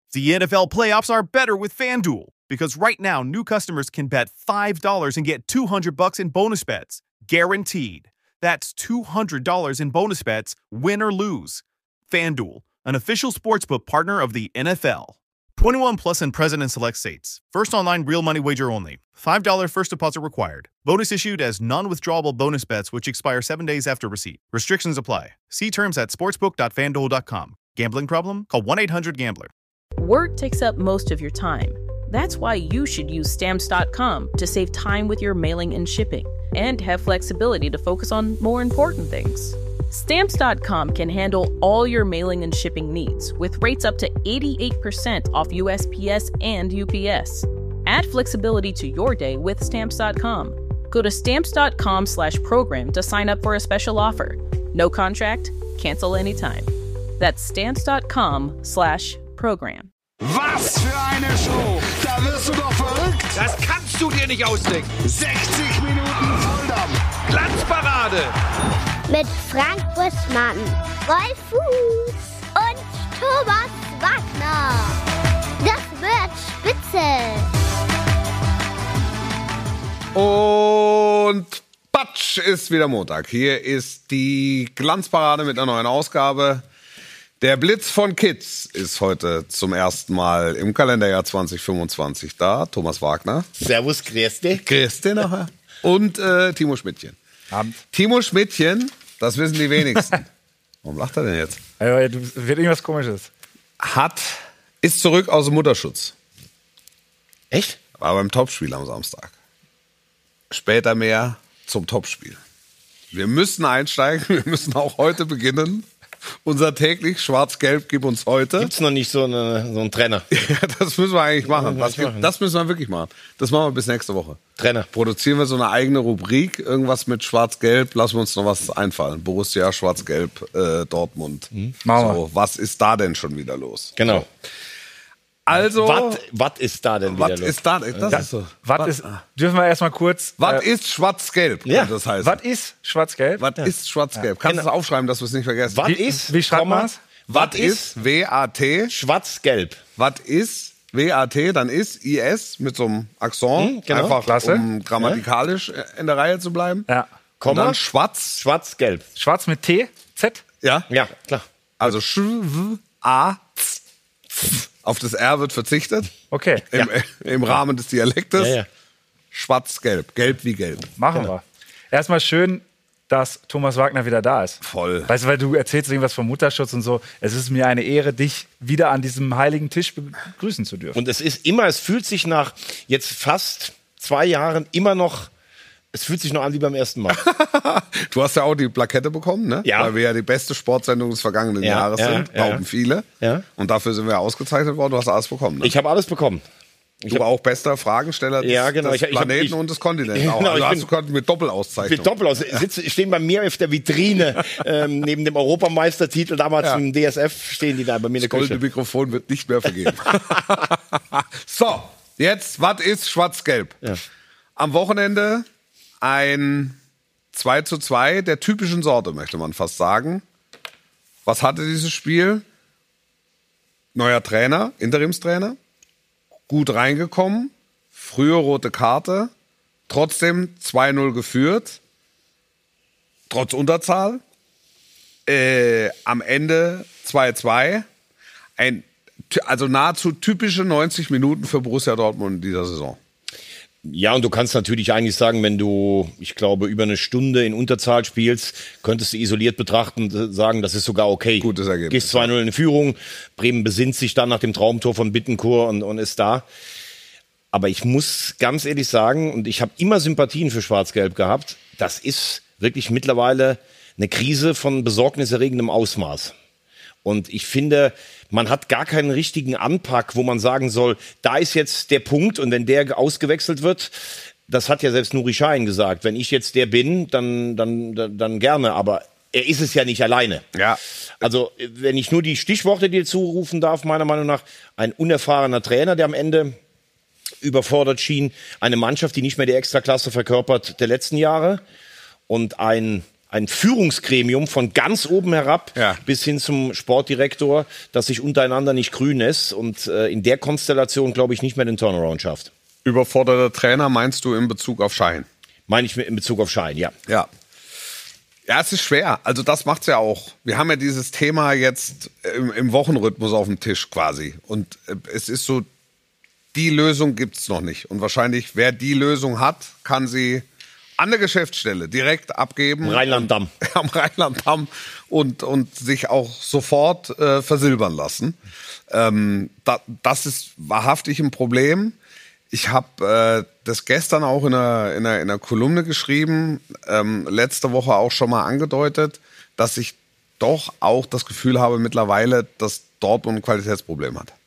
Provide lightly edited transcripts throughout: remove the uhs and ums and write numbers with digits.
The NFL playoffs are better with FanDuel because right now new customers can bet $5 and get $200 in bonus bets, guaranteed. That's $200 in bonus bets, win or lose. FanDuel, an official sportsbook partner of the NFL. 21 plus and present in select states. First online real money wager only. $5 first deposit required. Bonus issued as non-withdrawable bonus bets which expire 7 days after receipt. Restrictions apply. See terms at sportsbook.fanduel.com. Gambling problem? Call 1-800-GAMBLER. Work takes up most of your time. That's why you should use Stamps.com to save time with your mailing and shipping and have flexibility to focus on more important things. Stamps.com can handle all your mailing and shipping needs with rates up to 88% off USPS and UPS. Add flexibility to your day with Stamps.com. Go to Stamps.com/program to sign up for a special offer. No contract, cancel anytime. That's Stamps.com/program. Was für eine Show! Da wirst du doch verrückt! Das kannst du dir nicht ausdenken! 60 Minuten Volldampf! Glanzparade! Mit Frank Buschmann, Wolf Fuß und Thomas Wagner. Das wird spitze. Und Patsch ist wieder Montag. Hier ist die Glanzparade mit einer neuen Ausgabe. Der Blitz von Kids ist heute zum ersten Mal im Kalenderjahr 2025 da. Thomas Wagner. Servus, grüß dich. Grüß dich nachher. Und Timo Schmidtchen. Abend. Timo Schmidtchen, das wissen die wenigsten. Warum lacht er denn jetzt? Wird irgendwas Komisches. Ist zurück aus dem Mutterschutz. Echt? War beim Topspiel am Samstag. Später mehr zum Topspiel. Wir müssen einsteigen, wir müssen auch heute beginnen. Unser täglich Schwarz-Gelb gibt uns heute. Gibt's noch nicht so einen Trainer? Ja, das müssen wir eigentlich machen. Das müssen wir wirklich machen. Das machen wir bis nächste Woche. Trainer. Produzieren wir so eine eigene Rubrik, irgendwas mit Schwarz-Gelb, lassen wir uns noch was einfallen. Borussia, Schwarz-Gelb, Dortmund. So, was ist da denn schon wieder los? Genau. Also, was ist da denn wieder los? Was ist da? Das ist so. Dürfen wir erstmal kurz. Was ist Schwarz-Gelb? Ja. Das heißt. Was ist Schwarz-Gelb? Was ist Schwarz-Gelb? Kannst du das aufschreiben, dass wir es nicht vergessen? Wie schreibt man es? Was ist W-A-T? Schwarz-Gelb. Was ist W-A-T? Dann ist I-S mit so einem Akzent. Genau. Einfach, Klasse. um grammatikalisch in der Reihe zu bleiben. Ja. Und dann Schwarz. Schwarz-Gelb. Schwarz mit T? Z? Ja. Ja, klar. Also Sch-W-A-Z. Auf das R wird verzichtet. Okay. Im Rahmen des Dialektes. Ja. Schwarz-Gelb. Gelb wie gelb. Machen wir. Erstmal schön, dass Thomas Wagner wieder da ist. Voll. Weißt du, weil du erzählst irgendwas vom Mutterschutz und so. Es ist mir eine Ehre, dich wieder an diesem heiligen Tisch begrüßen zu dürfen. Und es fühlt sich nach jetzt fast 2 Jahren immer noch, es fühlt sich noch an wie beim ersten Mal. Du hast ja auch die Plakette bekommen, ne? Ja. Weil wir ja die beste Sportsendung des vergangenen Jahres sind. Glauben viele. Ja. Und dafür sind wir ausgezeichnet worden. Du hast alles bekommen, ne? Ich habe alles bekommen. Du auch bester Fragensteller des, des Planeten und des Kontinents. Genau, also hast du mit Doppelauszeichnung. Mit Doppelauszeichnung. Stehen bei mir auf der Vitrine neben dem Europameistertitel damals im DSF, stehen die da bei mir in der Das goldene Küche. Mikrofon wird nicht mehr vergeben. So, jetzt, was ist Schwarz-Gelb? Ja. Am Wochenende ein 2:2 der typischen Sorte, möchte man fast sagen. Was hatte dieses Spiel? Neuer Trainer, Interimstrainer. Gut reingekommen, frühe rote Karte, trotzdem 2:0 geführt, trotz Unterzahl. Am Ende 2:2. Also nahezu typische 90 Minuten für Borussia Dortmund in dieser Saison. Ja, und du kannst natürlich eigentlich sagen, wenn du, ich glaube, über eine Stunde in Unterzahl spielst, könntest du isoliert betrachten und sagen, das ist sogar okay. Gutes Ergebnis. Gehst 2:0 in Führung, Bremen besinnt sich dann nach dem Traumtor von Bittencourt und ist da. Aber ich muss ganz ehrlich sagen, und ich habe immer Sympathien für Schwarz-Gelb gehabt, das ist wirklich mittlerweile eine Krise von besorgniserregendem Ausmaß. Und ich finde, man hat gar keinen richtigen Anpack, wo man sagen soll, da ist jetzt der Punkt und wenn der ausgewechselt wird, das hat ja selbst Nuri Sahin gesagt, wenn ich jetzt der bin, dann gerne, aber er ist es ja nicht alleine. Ja. Also wenn ich nur die Stichworte dir zurufen darf, meiner Meinung nach, ein unerfahrener Trainer, der am Ende überfordert schien, eine Mannschaft, die nicht mehr die Extraklasse verkörpert der letzten Jahre und ein ein Führungsgremium von ganz oben herab bis hin zum Sportdirektor, das sich untereinander nicht grün ist und in der Konstellation, glaube ich, nicht mehr den Turnaround schafft. Überforderter Trainer meinst du in Bezug auf Schein? Meine ich in Bezug auf Schein, ja. Ja, es ist schwer. Also das macht's ja auch. Wir haben ja dieses Thema jetzt im Wochenrhythmus auf dem Tisch quasi. Und es ist so, die Lösung gibt's noch nicht. Und wahrscheinlich, wer die Lösung hat, kann sie an der Geschäftsstelle direkt abgeben. Am Rheinland-Damm. Am Rheinland-Damm und sich auch sofort versilbern lassen. Das ist wahrhaftig ein Problem. Ich habe das gestern auch in einer Kolumne geschrieben, letzte Woche auch schon mal angedeutet, dass ich doch auch das Gefühl habe mittlerweile, dass Dortmund ein Qualitätsproblem hat.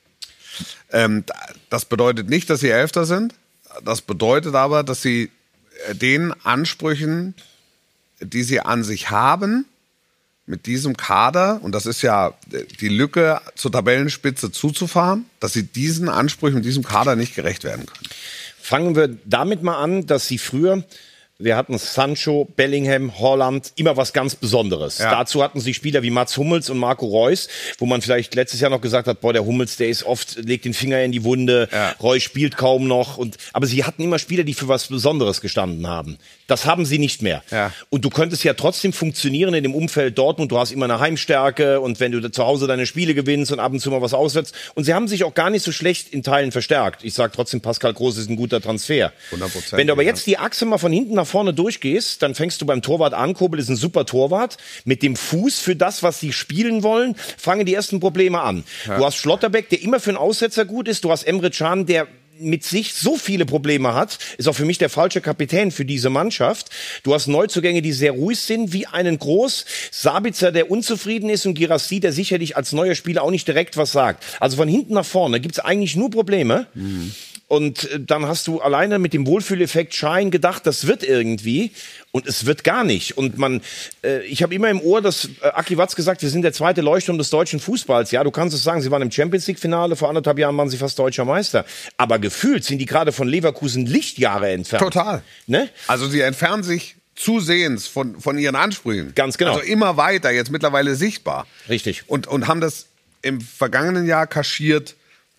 Das bedeutet nicht, dass sie Elfter sind. Das bedeutet aber, dass sie den Ansprüchen, die sie an sich haben, mit diesem Kader, und das ist ja die Lücke zur Tabellenspitze zuzufahren, dass sie diesen Ansprüchen mit diesem Kader nicht gerecht werden können. Fangen wir damit mal an, dass sie früher, wir hatten Sancho, Bellingham, Haaland, immer was ganz Besonderes. Ja. Dazu hatten sie Spieler wie Mats Hummels und Marco Reus, wo man vielleicht letztes Jahr noch gesagt hat, boah, der Hummels, der ist oft, legt den Finger in die Wunde, Reus spielt kaum noch. Aber sie hatten immer Spieler, die für was Besonderes gestanden haben. Das haben sie nicht mehr. Ja. Und du könntest ja trotzdem funktionieren in dem Umfeld Dortmund. Du hast immer eine Heimstärke und wenn du zu Hause deine Spiele gewinnst und ab und zu mal was auswärts. Und sie haben sich auch gar nicht so schlecht in Teilen verstärkt. Ich sage trotzdem, Pascal Groß ist ein guter Transfer. 100%. Wenn du aber jetzt die Achse mal von hinten nach vorne durchgehst, dann fängst du beim Torwart an. Kobel ist ein super Torwart. Mit dem Fuß für das, was sie spielen wollen, fangen die ersten Probleme an. Ja. Du hast Schlotterbeck, der immer für einen Aussetzer gut ist. Du hast Emre Can, der mit sich so viele Probleme hat, ist auch für mich der falsche Kapitän für diese Mannschaft. Du hast Neuzugänge, die sehr ruhig sind, wie einen Groß, Sabitzer, der unzufrieden ist und Guirassy, der sicherlich als neuer Spieler auch nicht direkt was sagt. Also von hinten nach vorne gibt's eigentlich nur Probleme. Mhm. Und dann hast du alleine mit dem Wohlfühleffekt Schein gedacht, das wird irgendwie. Und es wird gar nicht. Und ich habe immer im Ohr, dass Aki Watz gesagt, wir sind der zweite Leuchtturm des deutschen Fußballs. Ja, du kannst es sagen, sie waren im Champions-League-Finale, vor 1,5 Jahren waren sie fast deutscher Meister. Aber gefühlt sind die gerade von Leverkusen Lichtjahre entfernt. Total. Ne? Also sie entfernen sich zusehends von ihren Ansprüchen. Ganz genau. Also immer weiter, jetzt mittlerweile sichtbar. Richtig. Und haben das im vergangenen Jahr kaschiert,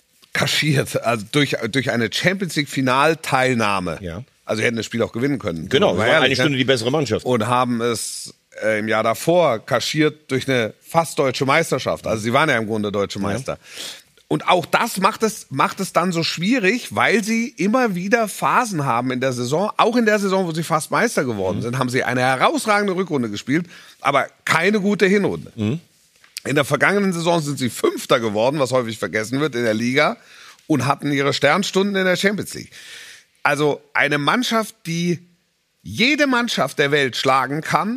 also durch eine Champions-League-Finalteilnahme. Ja. Also hätten das Spiel auch gewinnen können. Genau, war eine Stunde die bessere Mannschaft. Und haben es im Jahr davor kaschiert durch eine fast deutsche Meisterschaft. Also sie waren ja im Grunde deutsche Meister. Ja. Und auch das macht es dann so schwierig, weil sie immer wieder Phasen haben in der Saison. Auch in der Saison, wo sie fast Meister geworden sind, haben sie eine herausragende Rückrunde gespielt, aber keine gute Hinrunde. Mhm. In der vergangenen Saison sind sie Fünfter geworden, was häufig vergessen wird in der Liga, und hatten ihre Sternstunden in der Champions League. Also eine Mannschaft, die jede Mannschaft der Welt schlagen kann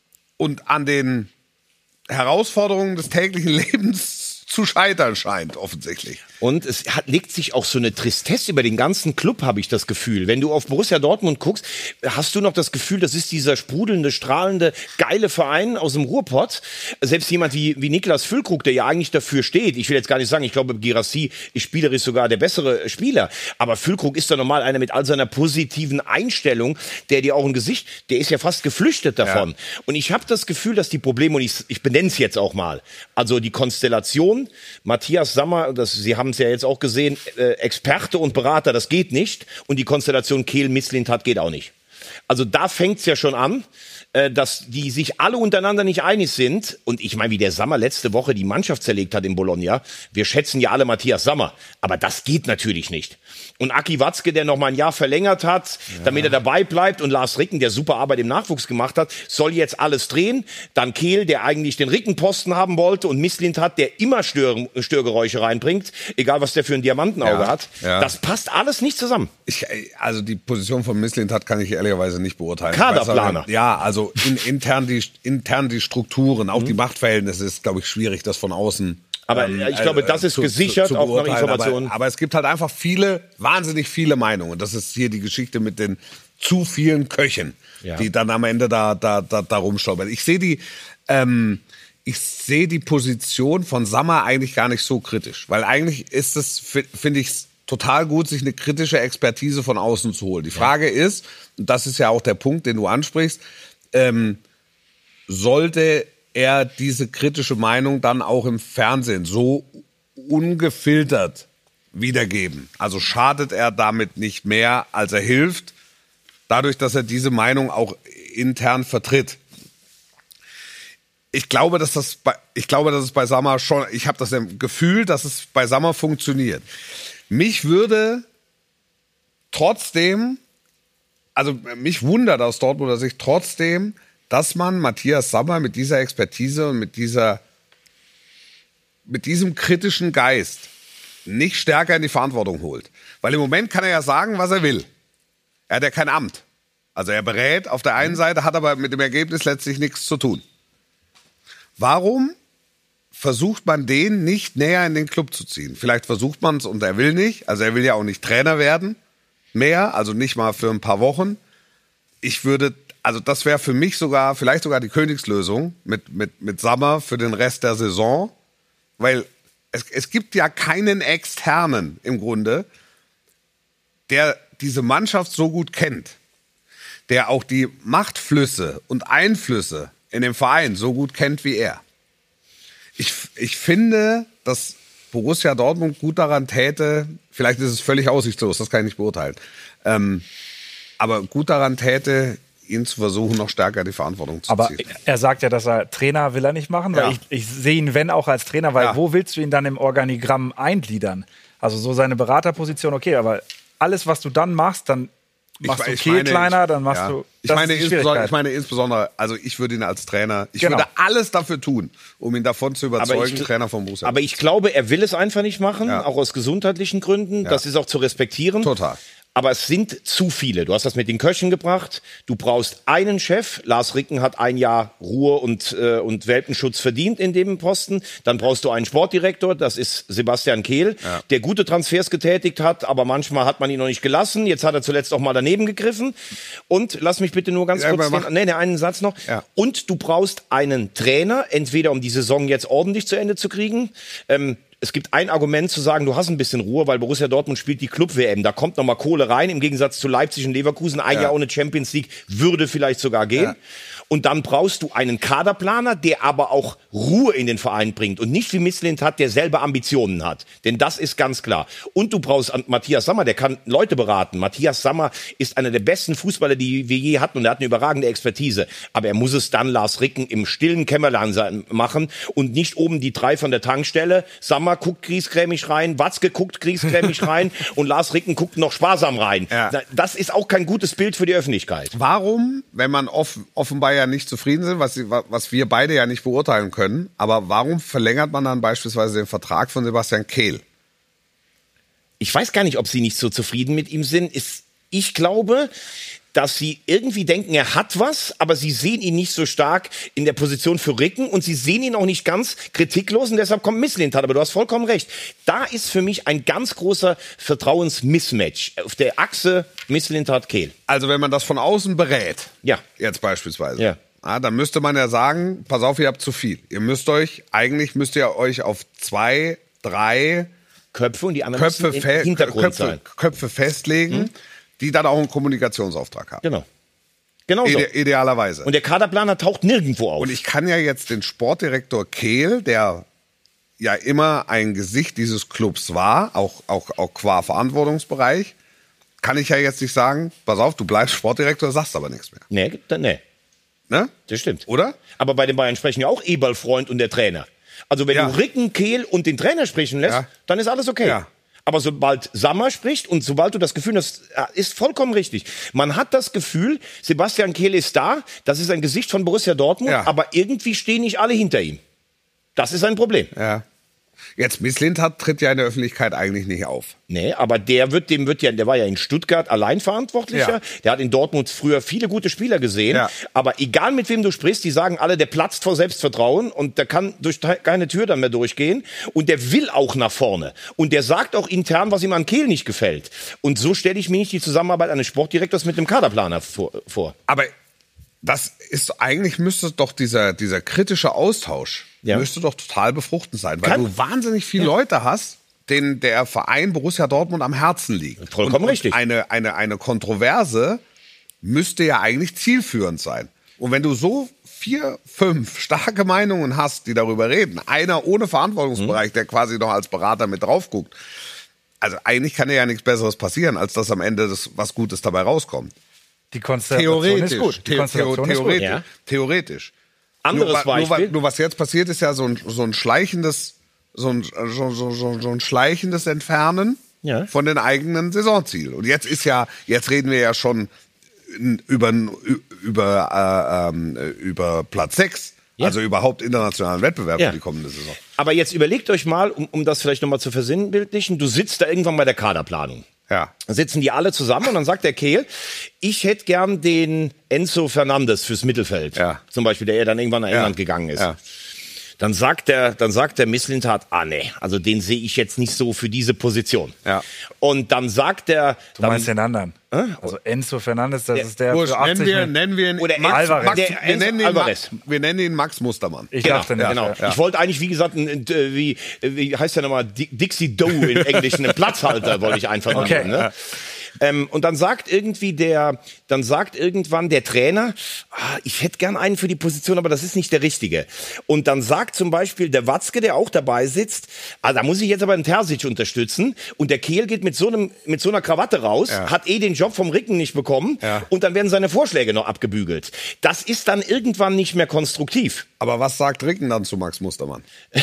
und an den Herausforderungen des täglichen Lebens zu scheitern scheint, offensichtlich. Und es legt sich auch so eine Tristesse über den ganzen Club, habe ich das Gefühl. Wenn du auf Borussia Dortmund guckst, hast du noch das Gefühl, das ist dieser sprudelnde, strahlende, geile Verein aus dem Ruhrpott. Selbst jemand wie Niklas Füllkrug, der ja eigentlich dafür steht. Ich will jetzt gar nicht sagen, ich glaube, Guirassy ist spielerisch sogar der bessere Spieler. Aber Füllkrug ist doch normal einer mit all seiner positiven Einstellung, der dir auch ein Gesicht, der ist ja fast geflüchtet davon. Ja. Und ich habe das Gefühl, dass die Probleme, und ich benenne es jetzt auch mal, also die Konstellation, Matthias Sammer, Sie haben es ja jetzt auch gesehen, Experte und Berater, das geht nicht. Und die Konstellation Kehl-Mislintat geht auch nicht. Also da fängt es ja schon an, dass die sich alle untereinander nicht einig sind. Und ich meine, wie der Sammer letzte Woche die Mannschaft zerlegt hat in Bologna. Wir schätzen ja alle Matthias Sammer. Aber das geht natürlich nicht. Und Aki Watzke, der noch mal ein Jahr verlängert hat, damit er dabei bleibt. Und Lars Ricken, der super Arbeit im Nachwuchs gemacht hat, soll jetzt alles drehen. Dann Kehl, der eigentlich den Rickenposten haben wollte. Und Mislintat, der immer Störgeräusche reinbringt. Egal, was der für ein Diamantenauge hat. Ja. Das passt alles nicht zusammen. Also die Position von Mislintat kann ich ehrlicherweise nicht beurteilen. Kaderplaner. Ja, also intern die Strukturen, auch die Machtverhältnisse ist, glaube ich, schwierig, das von außen. Aber ich glaube, das ist gesichert, auch nach Informationen. Aber es gibt halt einfach wahnsinnig viele Meinungen. Das ist hier die Geschichte mit den zu vielen Köchen, die dann am Ende da rumstolpern. Ich sehe die Position von Sammer eigentlich gar nicht so kritisch, weil eigentlich ist es, finde ich, total gut, sich eine kritische Expertise von außen zu holen. Die Frage ist, und das ist ja auch der Punkt, den du ansprichst, sollte er diese kritische Meinung dann auch im Fernsehen so ungefiltert wiedergeben. Also schadet er damit nicht mehr, als er hilft, dadurch, dass er diese Meinung auch intern vertritt. Ich glaube, dass es bei Sammer schon, ich habe das Gefühl, dass es bei Sammer funktioniert. Mich würde trotzdem, also mich wundert aus Dortmunder Sicht trotzdem, dass man Matthias Sammer mit dieser Expertise und mit diesem kritischen Geist nicht stärker in die Verantwortung holt. Weil im Moment kann er ja sagen, was er will. Er hat ja kein Amt. Also er berät auf der einen Seite, hat aber mit dem Ergebnis letztlich nichts zu tun. Warum versucht man den nicht näher in den Club zu ziehen? Vielleicht versucht man es und er will nicht. Also er will ja auch nicht Trainer werden mehr, also nicht mal für ein paar Wochen. Also das wäre für mich vielleicht sogar die Königslösung mit Sammer für den Rest der Saison. Weil es gibt ja keinen Externen im Grunde, der diese Mannschaft so gut kennt, der auch die Machtflüsse und Einflüsse in dem Verein so gut kennt wie er. Ich finde, dass Borussia Dortmund gut daran täte, vielleicht ist es völlig aussichtslos, das kann ich nicht beurteilen, aber gut daran täte, ihn zu versuchen, noch stärker die Verantwortung zu ziehen. Aber er sagt ja, dass er Trainer will er nicht machen, weil ich sehe ihn, wenn auch als Trainer, weil wo willst du ihn dann im Organigramm eingliedern? Also so seine Beraterposition, okay, aber alles, was du dann machst, dann machst du Kehl kleiner, dann machst du... Ich meine insbesondere, also ich würde ihn als Trainer, würde alles dafür tun, um ihn davon zu überzeugen, Trainer von Borussia. Aber ich glaube, er will es einfach nicht machen, auch aus gesundheitlichen Gründen. Ja. Das ist auch zu respektieren. Total. Aber es sind zu viele. Du hast das mit den Köchen gebracht. Du brauchst einen Chef. Lars Ricken hat ein Jahr Ruhe und Welpenschutz verdient in dem Posten. Dann brauchst du einen Sportdirektor. Das ist Sebastian Kehl, der gute Transfers getätigt hat. Aber manchmal hat man ihn noch nicht gelassen. Jetzt hat er zuletzt auch mal daneben gegriffen. Und lass mich bitte nur ganz kurz einen Satz noch. Ja. Und du brauchst einen Trainer, entweder um die Saison jetzt ordentlich zu Ende zu kriegen. Es gibt ein Argument zu sagen, du hast ein bisschen Ruhe, weil Borussia Dortmund spielt die Club-WM. Da kommt noch mal Kohle rein, im Gegensatz zu Leipzig und Leverkusen. Ein Jahr ohne Champions League würde vielleicht sogar gehen. Ja. Und dann brauchst du einen Kaderplaner, der aber auch Ruhe in den Verein bringt und nicht wie Misslint hat, der selber Ambitionen hat. Denn das ist ganz klar. Und du brauchst Matthias Sammer, der kann Leute beraten. Matthias Sammer ist einer der besten Fußballer, die wir je hatten, und er hat eine überragende Expertise. Aber er muss es dann Lars Ricken im stillen Kämmerlein machen und nicht oben die 3 von der Tankstelle. Sammer guckt griesgrämig rein, Watzke guckt griesgrämig rein und Lars Ricken guckt noch sparsam rein. Ja. Das ist auch kein gutes Bild für die Öffentlichkeit. Warum, wenn man offenbar ja nicht zufrieden sind, was wir beide ja nicht beurteilen können, aber warum verlängert man dann beispielsweise den Vertrag von Sebastian Kehl? Ich weiß gar nicht, ob sie nicht so zufrieden mit ihm sind. Ich glaube, dass sie irgendwie denken, er hat was, aber sie sehen ihn nicht so stark in der Position für Ricken und sie sehen ihn auch nicht ganz kritiklos und deshalb kommt Misslint. Aber du hast vollkommen recht. Da ist für mich ein ganz großer Vertrauensmismatch auf der Achse Misslint-Kehl. Also wenn man das von außen berät, jetzt beispielsweise, dann müsste man ja sagen, pass auf, ihr habt zu viel. Eigentlich müsst ihr euch auf 2, 3 Köpfe und die anderen müssen im Hintergrund sein. Köpfe festlegen, die dann auch einen Kommunikationsauftrag haben. Genau so. Idealerweise. Und der Kaderplaner taucht nirgendwo auf. Und ich kann ja jetzt den Sportdirektor Kehl, der ja immer ein Gesicht dieses Clubs war, auch qua Verantwortungsbereich, kann ich ja jetzt nicht sagen, pass auf, du bleibst Sportdirektor, sagst aber nichts mehr. Nee. Ne? Das stimmt. Oder? Aber bei den Bayern sprechen ja auch Eberl-Freund und der Trainer. Also wenn du Ricken, Kehl und den Trainer sprechen lässt, dann ist alles okay. Ja. Aber sobald Sammer spricht und sobald du das Gefühl hast, ist vollkommen richtig. Man hat das Gefühl, Sebastian Kehl ist da, das ist ein Gesicht von Borussia Dortmund, aber irgendwie stehen nicht alle hinter ihm. Das ist ein Problem. Ja. Jetzt, Misslint tritt ja in der Öffentlichkeit eigentlich nicht auf. Nee, aber der war ja in Stuttgart Alleinverantwortlicher. Ja. Der hat in Dortmund früher viele gute Spieler gesehen. Ja. Aber egal mit wem du sprichst, die sagen alle, der platzt vor Selbstvertrauen und der kann durch keine Tür dann mehr durchgehen. Und der will auch nach vorne. Und der sagt auch intern, was ihm an Kehl nicht gefällt. Und so stelle ich mir nicht die Zusammenarbeit eines Sportdirektors mit dem Kaderplaner vor. Aber das ist eigentlich, müsste doch dieser kritische Austausch müsste doch total befruchtend sein, weil du wahnsinnig viele Leute hast, denen der Verein Borussia Dortmund am Herzen liegt. Vollkommen richtig. Eine Kontroverse müsste ja eigentlich zielführend sein. Und wenn du so 4, 5 starke Meinungen hast, die darüber reden, einer ohne Verantwortungsbereich, der quasi noch als Berater mit drauf guckt, also eigentlich kann ja nichts Besseres passieren, als dass am Ende was Gutes dabei rauskommt. Die Konstellation ist gut. Theoretisch. Anderes Beispiel. Nur was jetzt passiert, ist ja so ein schleichendes Entfernen von den eigenen Saisonzielen. Und jetzt reden wir ja schon über Platz 6. Ja. Also überhaupt internationalen Wettbewerb für die kommende Saison. Aber jetzt überlegt euch mal, um das vielleicht nochmal zu versinnbildlichen, du sitzt da irgendwann bei der Kaderplanung. Ja. Dann sitzen die alle zusammen und dann sagt der Kehl, ich hätte gern den Enzo Fernandes fürs Mittelfeld. Ja. Zum Beispiel, der dann irgendwann nach England gegangen ist. Ja. Dann sagt der Mislintat, nee, also den sehe ich jetzt nicht so für diese Position. Ja. Und dann sagt der... Du meinst den anderen? Also Enzo Fernandes, das ist der für 80 nennen wir ihn oder Alvarez. Wir nennen ihn Max Mustermann. Ich dachte nicht. Genau. Ja. Ich wollte eigentlich, wie gesagt, wie heißt der nochmal, Dixie Doe im Englischen, einen Platzhalter wollte ich einfach mal nennen. Ne? Und dann sagt irgendwann der Trainer, ich hätte gern einen für die Position, aber das ist nicht der Richtige. Und dann sagt zum Beispiel der Watzke, der auch dabei sitzt, da muss ich jetzt aber einen Terzic unterstützen. Und der Kehl geht mit so einer Krawatte raus, hat den Job vom Ricken nicht bekommen und dann werden seine Vorschläge noch abgebügelt. Das ist dann irgendwann nicht mehr konstruktiv. Aber was sagt Ricken dann zu Max Mustermann?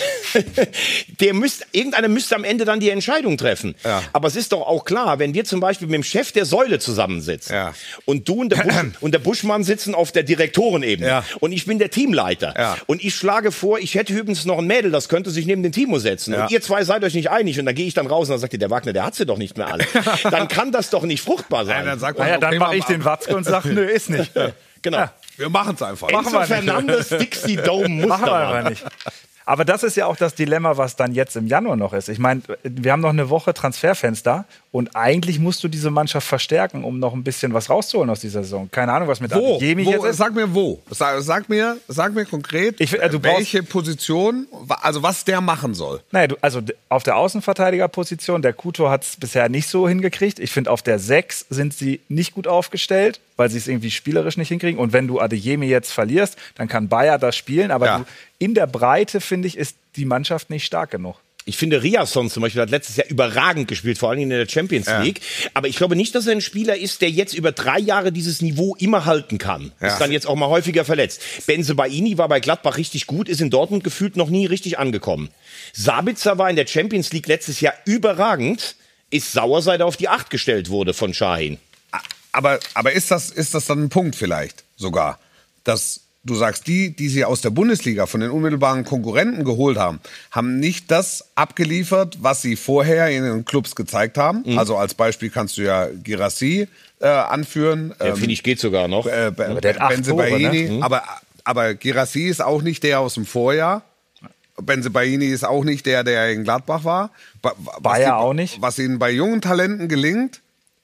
Irgendeiner müsste am Ende dann die Entscheidung treffen. Ja. Aber es ist doch auch klar, wenn wir zum Beispiel mit dem Chef der Säule zusammensitzen und du und der Buschmann sitzen auf der Direktorenebene und ich bin der Teamleiter und ich schlage vor, ich hätte übrigens noch ein Mädel, das könnte sich neben den Timo setzen und ihr zwei seid euch nicht einig und dann gehe ich dann raus und dann sagt ihr, der Wagner, der hat sie doch nicht mehr alle. Dann kann das doch nicht fruchtbar sein. Dann mache ich den Watzke und sage, nö, ist nicht. Genau. Ja. Wir machen es einfach. Enzo Fernandes, Dixie Doe, Mustermann. Aber das ist ja auch das Dilemma, was dann jetzt im Januar noch ist. Ich meine, wir haben noch eine Woche Transferfenster und eigentlich musst du diese Mannschaft verstärken, um noch ein bisschen was rauszuholen aus dieser Saison. Keine Ahnung, was mit Adeyemi jetzt ist. Sag mir wo. Sag mir konkret, welche Position, also was der machen soll. Naja, also auf der Außenverteidigerposition, der Kuto hat es bisher nicht so hingekriegt. Ich finde, auf der 6 sind sie nicht gut aufgestellt, weil sie es irgendwie spielerisch nicht hinkriegen. Und wenn du Adeyemi jetzt verlierst, dann kann Bayer das spielen. Aber in der Breite, finde ich, ist die Mannschaft nicht stark genug. Ich finde, Riasson zum Beispiel hat letztes Jahr überragend gespielt, vor allem in der Champions League. Aber ich glaube nicht, dass er ein Spieler ist, der jetzt über 3 Jahre dieses Niveau immer halten kann. Ist dann jetzt auch mal häufiger verletzt. Bensebaini war bei Gladbach richtig gut, ist in Dortmund gefühlt noch nie richtig angekommen. Sabitzer war in der Champions League letztes Jahr überragend, ist sauer, seit er auf die 8 gestellt wurde von Şahin. Aber ist das dann ein Punkt vielleicht sogar, dass du sagst, die sie aus der Bundesliga von den unmittelbaren Konkurrenten geholt haben, haben nicht das abgeliefert, was sie vorher in den Clubs gezeigt haben. Mhm. Also als Beispiel kannst du ja Guirassy anführen. Finde ich, geht sogar noch. Bensebaini. Ne? Aber Guirassy ist auch nicht der aus dem Vorjahr. Bensebaini ist auch nicht der in Gladbach war. Bayer auch nicht. Was ihnen bei jungen Talenten gelingt,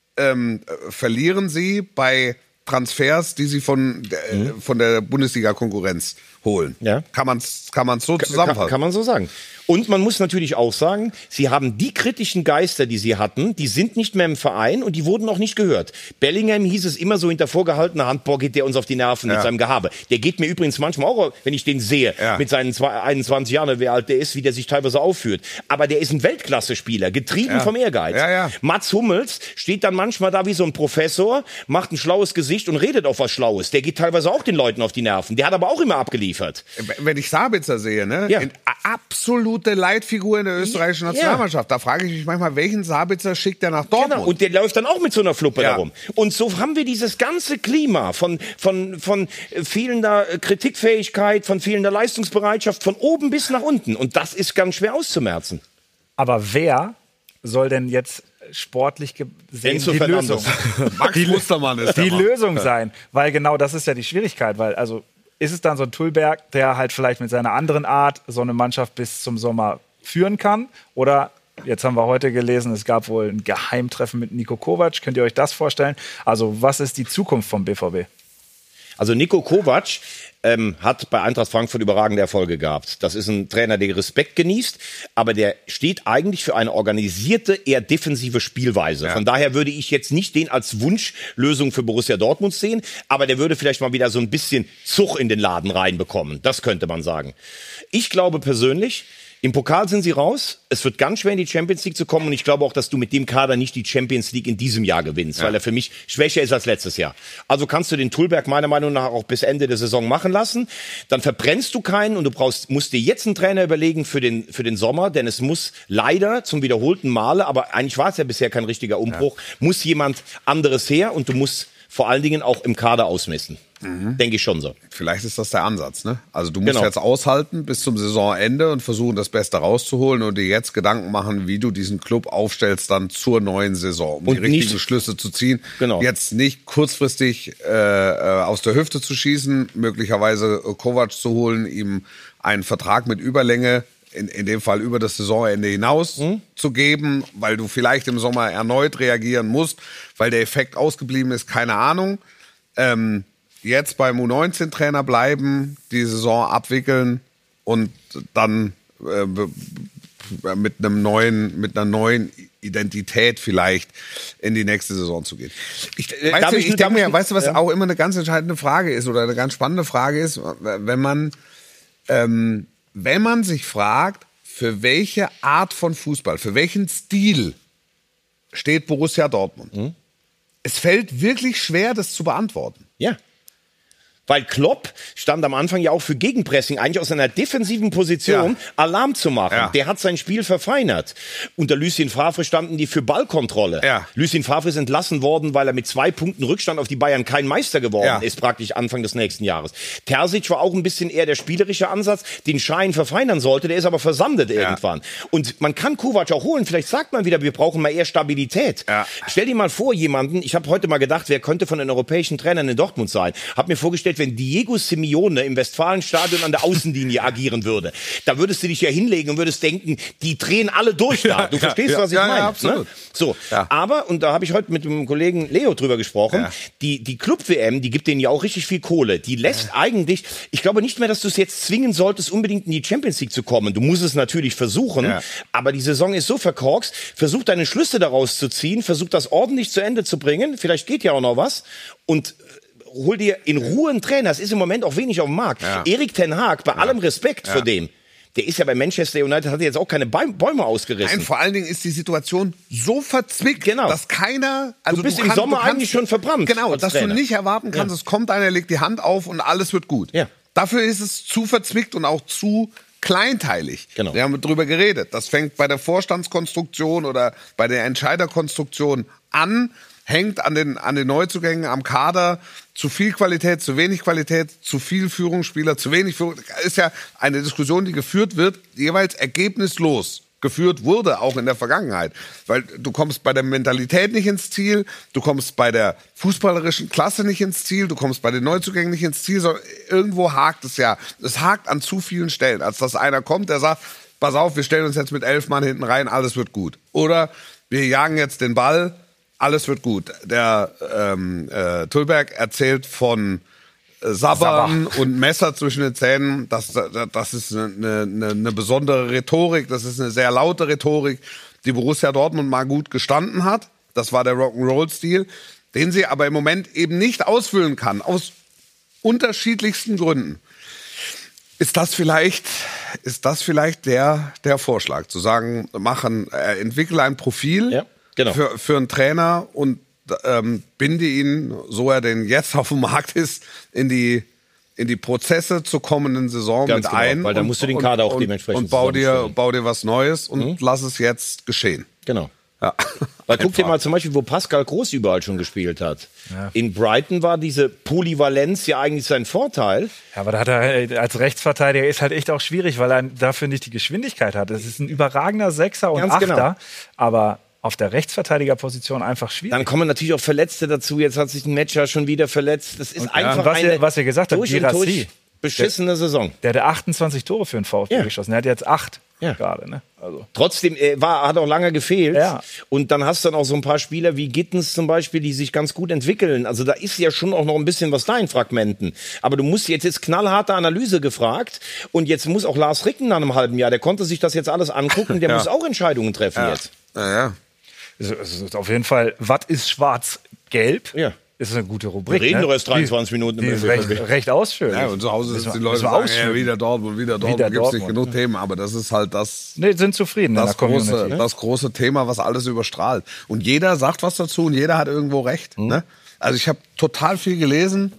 verlieren sie bei Transfers, die sie von der Bundesliga-Konkurrenz holen. Ja. Kann man's so zusammenfassen? Kann man so sagen. Und man muss natürlich auch sagen, sie haben die kritischen Geister, die sie hatten, die sind nicht mehr im Verein und die wurden auch nicht gehört. Bellingham hieß es immer so hinter vorgehaltener Hand, geht der uns auf die Nerven mit seinem Gehabe. Der geht mir übrigens manchmal auch, wenn ich den sehe, mit seinen 21 Jahren, wie alt der ist, wie der sich teilweise aufführt. Aber der ist ein Weltklasse-Spieler, getrieben vom Ehrgeiz. Ja. Mats Hummels steht dann manchmal da wie so ein Professor, macht ein schlaues Gesicht und redet auf was Schlaues. Der geht teilweise auch den Leuten auf die Nerven. Der hat aber auch immer abgeliefert. Wenn ich Sabitzer sehe, ne? Absolute Leitfigur in der österreichischen Nationalmannschaft. Da frage ich mich manchmal, welchen Sabitzer schickt er nach Dortmund? Genau. Und der läuft dann auch mit so einer Fluppe darum. Und so haben wir dieses ganze Klima von fehlender Kritikfähigkeit, von fehlender Leistungsbereitschaft, von oben bis nach unten. Und das ist ganz schwer auszumerzen. Aber wer soll denn jetzt sportlich gesehen die Lösung? Max Mustermann ist die Lösung sein? Weil genau das ist ja die Schwierigkeit, weil ist es dann so ein Tullberg, der halt vielleicht mit seiner anderen Art so eine Mannschaft bis zum Sommer führen kann? Oder, jetzt haben wir heute gelesen, es gab wohl ein Geheimtreffen mit Niko Kovac. Könnt ihr euch das vorstellen? Also, was ist die Zukunft vom BVB? Also Niko Kovac hat bei Eintracht Frankfurt überragende Erfolge gehabt. Das ist ein Trainer, der Respekt genießt, aber der steht eigentlich für eine organisierte, eher defensive Spielweise. Ja. Von daher würde ich jetzt nicht den als Wunschlösung für Borussia Dortmund sehen, aber der würde vielleicht mal wieder so ein bisschen Zug in den Laden reinbekommen. Das könnte man sagen. Ich glaube persönlich, im Pokal sind sie raus. Es wird ganz schwer in die Champions League zu kommen. Und ich glaube auch, dass du mit dem Kader nicht die Champions League in diesem Jahr gewinnst, weil er für mich schwächer ist als letztes Jahr. Also kannst du den Tullberg meiner Meinung nach auch bis Ende der Saison machen lassen. Dann verbrennst du keinen und du musst dir jetzt einen Trainer überlegen für den Sommer, denn es muss leider zum wiederholten Male, aber eigentlich war es ja bisher kein richtiger Umbruch, muss jemand anderes her und du musst vor allen Dingen auch im Kader ausmessen. Denke ich schon so. Vielleicht ist das der Ansatz, ne? Also du musst jetzt aushalten bis zum Saisonende und versuchen, das Beste rauszuholen und dir jetzt Gedanken machen, wie du diesen Club aufstellst dann zur neuen Saison, um die richtigen Schlüsse zu ziehen. Genau. Jetzt nicht kurzfristig aus der Hüfte zu schießen, möglicherweise Kovac zu holen, ihm einen Vertrag mit Überlänge, in dem Fall über das Saisonende hinaus zu geben, weil du vielleicht im Sommer erneut reagieren musst, weil der Effekt ausgeblieben ist, keine Ahnung. Jetzt beim U19-Trainer bleiben, die Saison abwickeln und dann mit einer neuen Identität vielleicht in die nächste Saison zu gehen. Ich denke mir, weißt du, was auch immer eine ganz entscheidende Frage ist oder eine ganz spannende Frage ist, wenn man sich fragt, für welche Art von Fußball, für welchen Stil steht Borussia Dortmund? Es fällt wirklich schwer, das zu beantworten. Ja. Weil Klopp stand am Anfang ja auch für Gegenpressing, eigentlich aus einer defensiven Position Alarm zu machen. Ja. Der hat sein Spiel verfeinert. Unter Lucien Favre standen die für Ballkontrolle. Ja. Lucien Favre ist entlassen worden, weil er mit 2 Punkten Rückstand auf die Bayern kein Meister geworden ist, praktisch Anfang des nächsten Jahres. Terzic war auch ein bisschen eher der spielerische Ansatz, den Schein verfeinern sollte, der ist aber versandet irgendwann. Und man kann Kovac auch holen, vielleicht sagt man wieder, wir brauchen mal eher Stabilität. Ja. Stell dir mal vor, jemanden, ich habe heute mal gedacht, wer könnte von den europäischen Trainern in Dortmund sein? Hab mir vorgestellt, wenn Diego Simeone im Westfalenstadion an der Außenlinie agieren würde, da würdest du dich ja hinlegen und würdest denken, die drehen alle durch da. Du verstehst, was ich meine? Ja, absolut. Ne? So, aber, und da habe ich heute mit dem Kollegen Leo drüber gesprochen, die Club-WM, die gibt denen ja auch richtig viel Kohle. Die lässt eigentlich, ich glaube nicht mehr, dass du es jetzt zwingen solltest, unbedingt in die Champions League zu kommen. Du musst es natürlich versuchen, aber die Saison ist so verkorkst, versuch deine Schlüsse daraus zu ziehen, versuch das ordentlich zu Ende zu bringen, vielleicht geht ja auch noch was und hol dir in Ruhe einen Trainer. Es ist im Moment auch wenig auf dem Markt. Ja. Erik ten Hag, bei allem Respekt vor dem, der ist ja bei Manchester United, hat jetzt auch keine Bäume ausgerissen. Nein, vor allen Dingen ist die Situation so verzwickt, dass keiner... Also du bist im Sommer eigentlich schon verbrannt. Genau, dass Trainer. Du nicht erwarten kannst, es kommt einer, legt die Hand auf und alles wird gut. Ja. Dafür ist es zu verzwickt und auch zu kleinteilig. Genau. Wir haben drüber geredet. Das fängt bei der Vorstandskonstruktion oder bei der Entscheiderkonstruktion an, hängt an den Neuzugängen, am Kader, zu viel Qualität, zu wenig Qualität, zu viel Führungsspieler, zu wenig Führung. Ist ja eine Diskussion, die geführt wird, jeweils ergebnislos geführt wurde, auch in der Vergangenheit. Weil du kommst bei der Mentalität nicht ins Ziel, du kommst bei der fußballerischen Klasse nicht ins Ziel, du kommst bei den Neuzugängen nicht ins Ziel, sondern irgendwo hakt es ja. Es hakt an zu vielen Stellen, als dass einer kommt, der sagt, pass auf, wir stellen uns jetzt mit 11 Mann hinten rein, alles wird gut. Oder wir jagen jetzt den Ball, alles wird gut. Der Tullberg erzählt von Sabbern und Messer zwischen den Zähnen. Das ist eine besondere Rhetorik. Das ist eine sehr laute Rhetorik, die Borussia Dortmund mal gut gestanden hat. Das war der Rock'n'Roll-Stil, den sie aber im Moment eben nicht ausfüllen kann. Aus unterschiedlichsten Gründen. Ist das vielleicht der Vorschlag, zu sagen, entwickle ein Profil, ja. Genau. Für einen Trainer und binde ihn, so er denn jetzt auf dem Markt ist, in die Prozesse zur kommenden Saison ganz mit ein. Weil da musst du den Kader auch dementsprechend und bau dir was Neues und lass es jetzt geschehen. Genau. Ja. Weil guck dir mal zum Beispiel, wo Pascal Groß überall schon gespielt hat. Ja. In Brighton war diese Polyvalenz ja eigentlich sein Vorteil. Ja, aber da hat er als Rechtsverteidiger ist halt echt auch schwierig, weil er dafür nicht die Geschwindigkeit hat. Das ist ein überragender Sechser und Achter, aber auf der Rechtsverteidigerposition einfach schwierig. Dann kommen natürlich auch Verletzte dazu. Jetzt hat sich ein Matcher schon wieder verletzt. Das ist einfach was ihr gesagt habt, beschissene Saison. Der hat 28 Tore für den VfB geschossen. Der hat jetzt 8. gerade. Ne? Also. Trotzdem hat auch lange gefehlt. Ja. Und dann hast du dann auch so ein paar Spieler wie Gittens zum Beispiel, die sich ganz gut entwickeln. Also da ist ja schon auch noch ein bisschen was da in Fragmenten. Aber du musst jetzt ist knallharte Analyse gefragt. Und jetzt muss auch Lars Ricken nach einem halben Jahr, der konnte sich das jetzt alles angucken, der muss auch Entscheidungen treffen jetzt. Ja. Es ist auf jeden Fall, was ist schwarz-gelb? Ja. Ist eine gute Rubrik. Wir reden ne? doch erst 23 Minuten. Die ist recht ausführlich. Ja, und zu Hause sind die Leute wir sagen, ja, wieder Dortmund, gibt es nicht genug Themen. Aber das ist halt das... Nee, sind zufrieden in der Community. Das große Thema, was alles überstrahlt. Und jeder sagt was dazu und jeder hat irgendwo recht. Ne? Also ich habe total viel gelesen.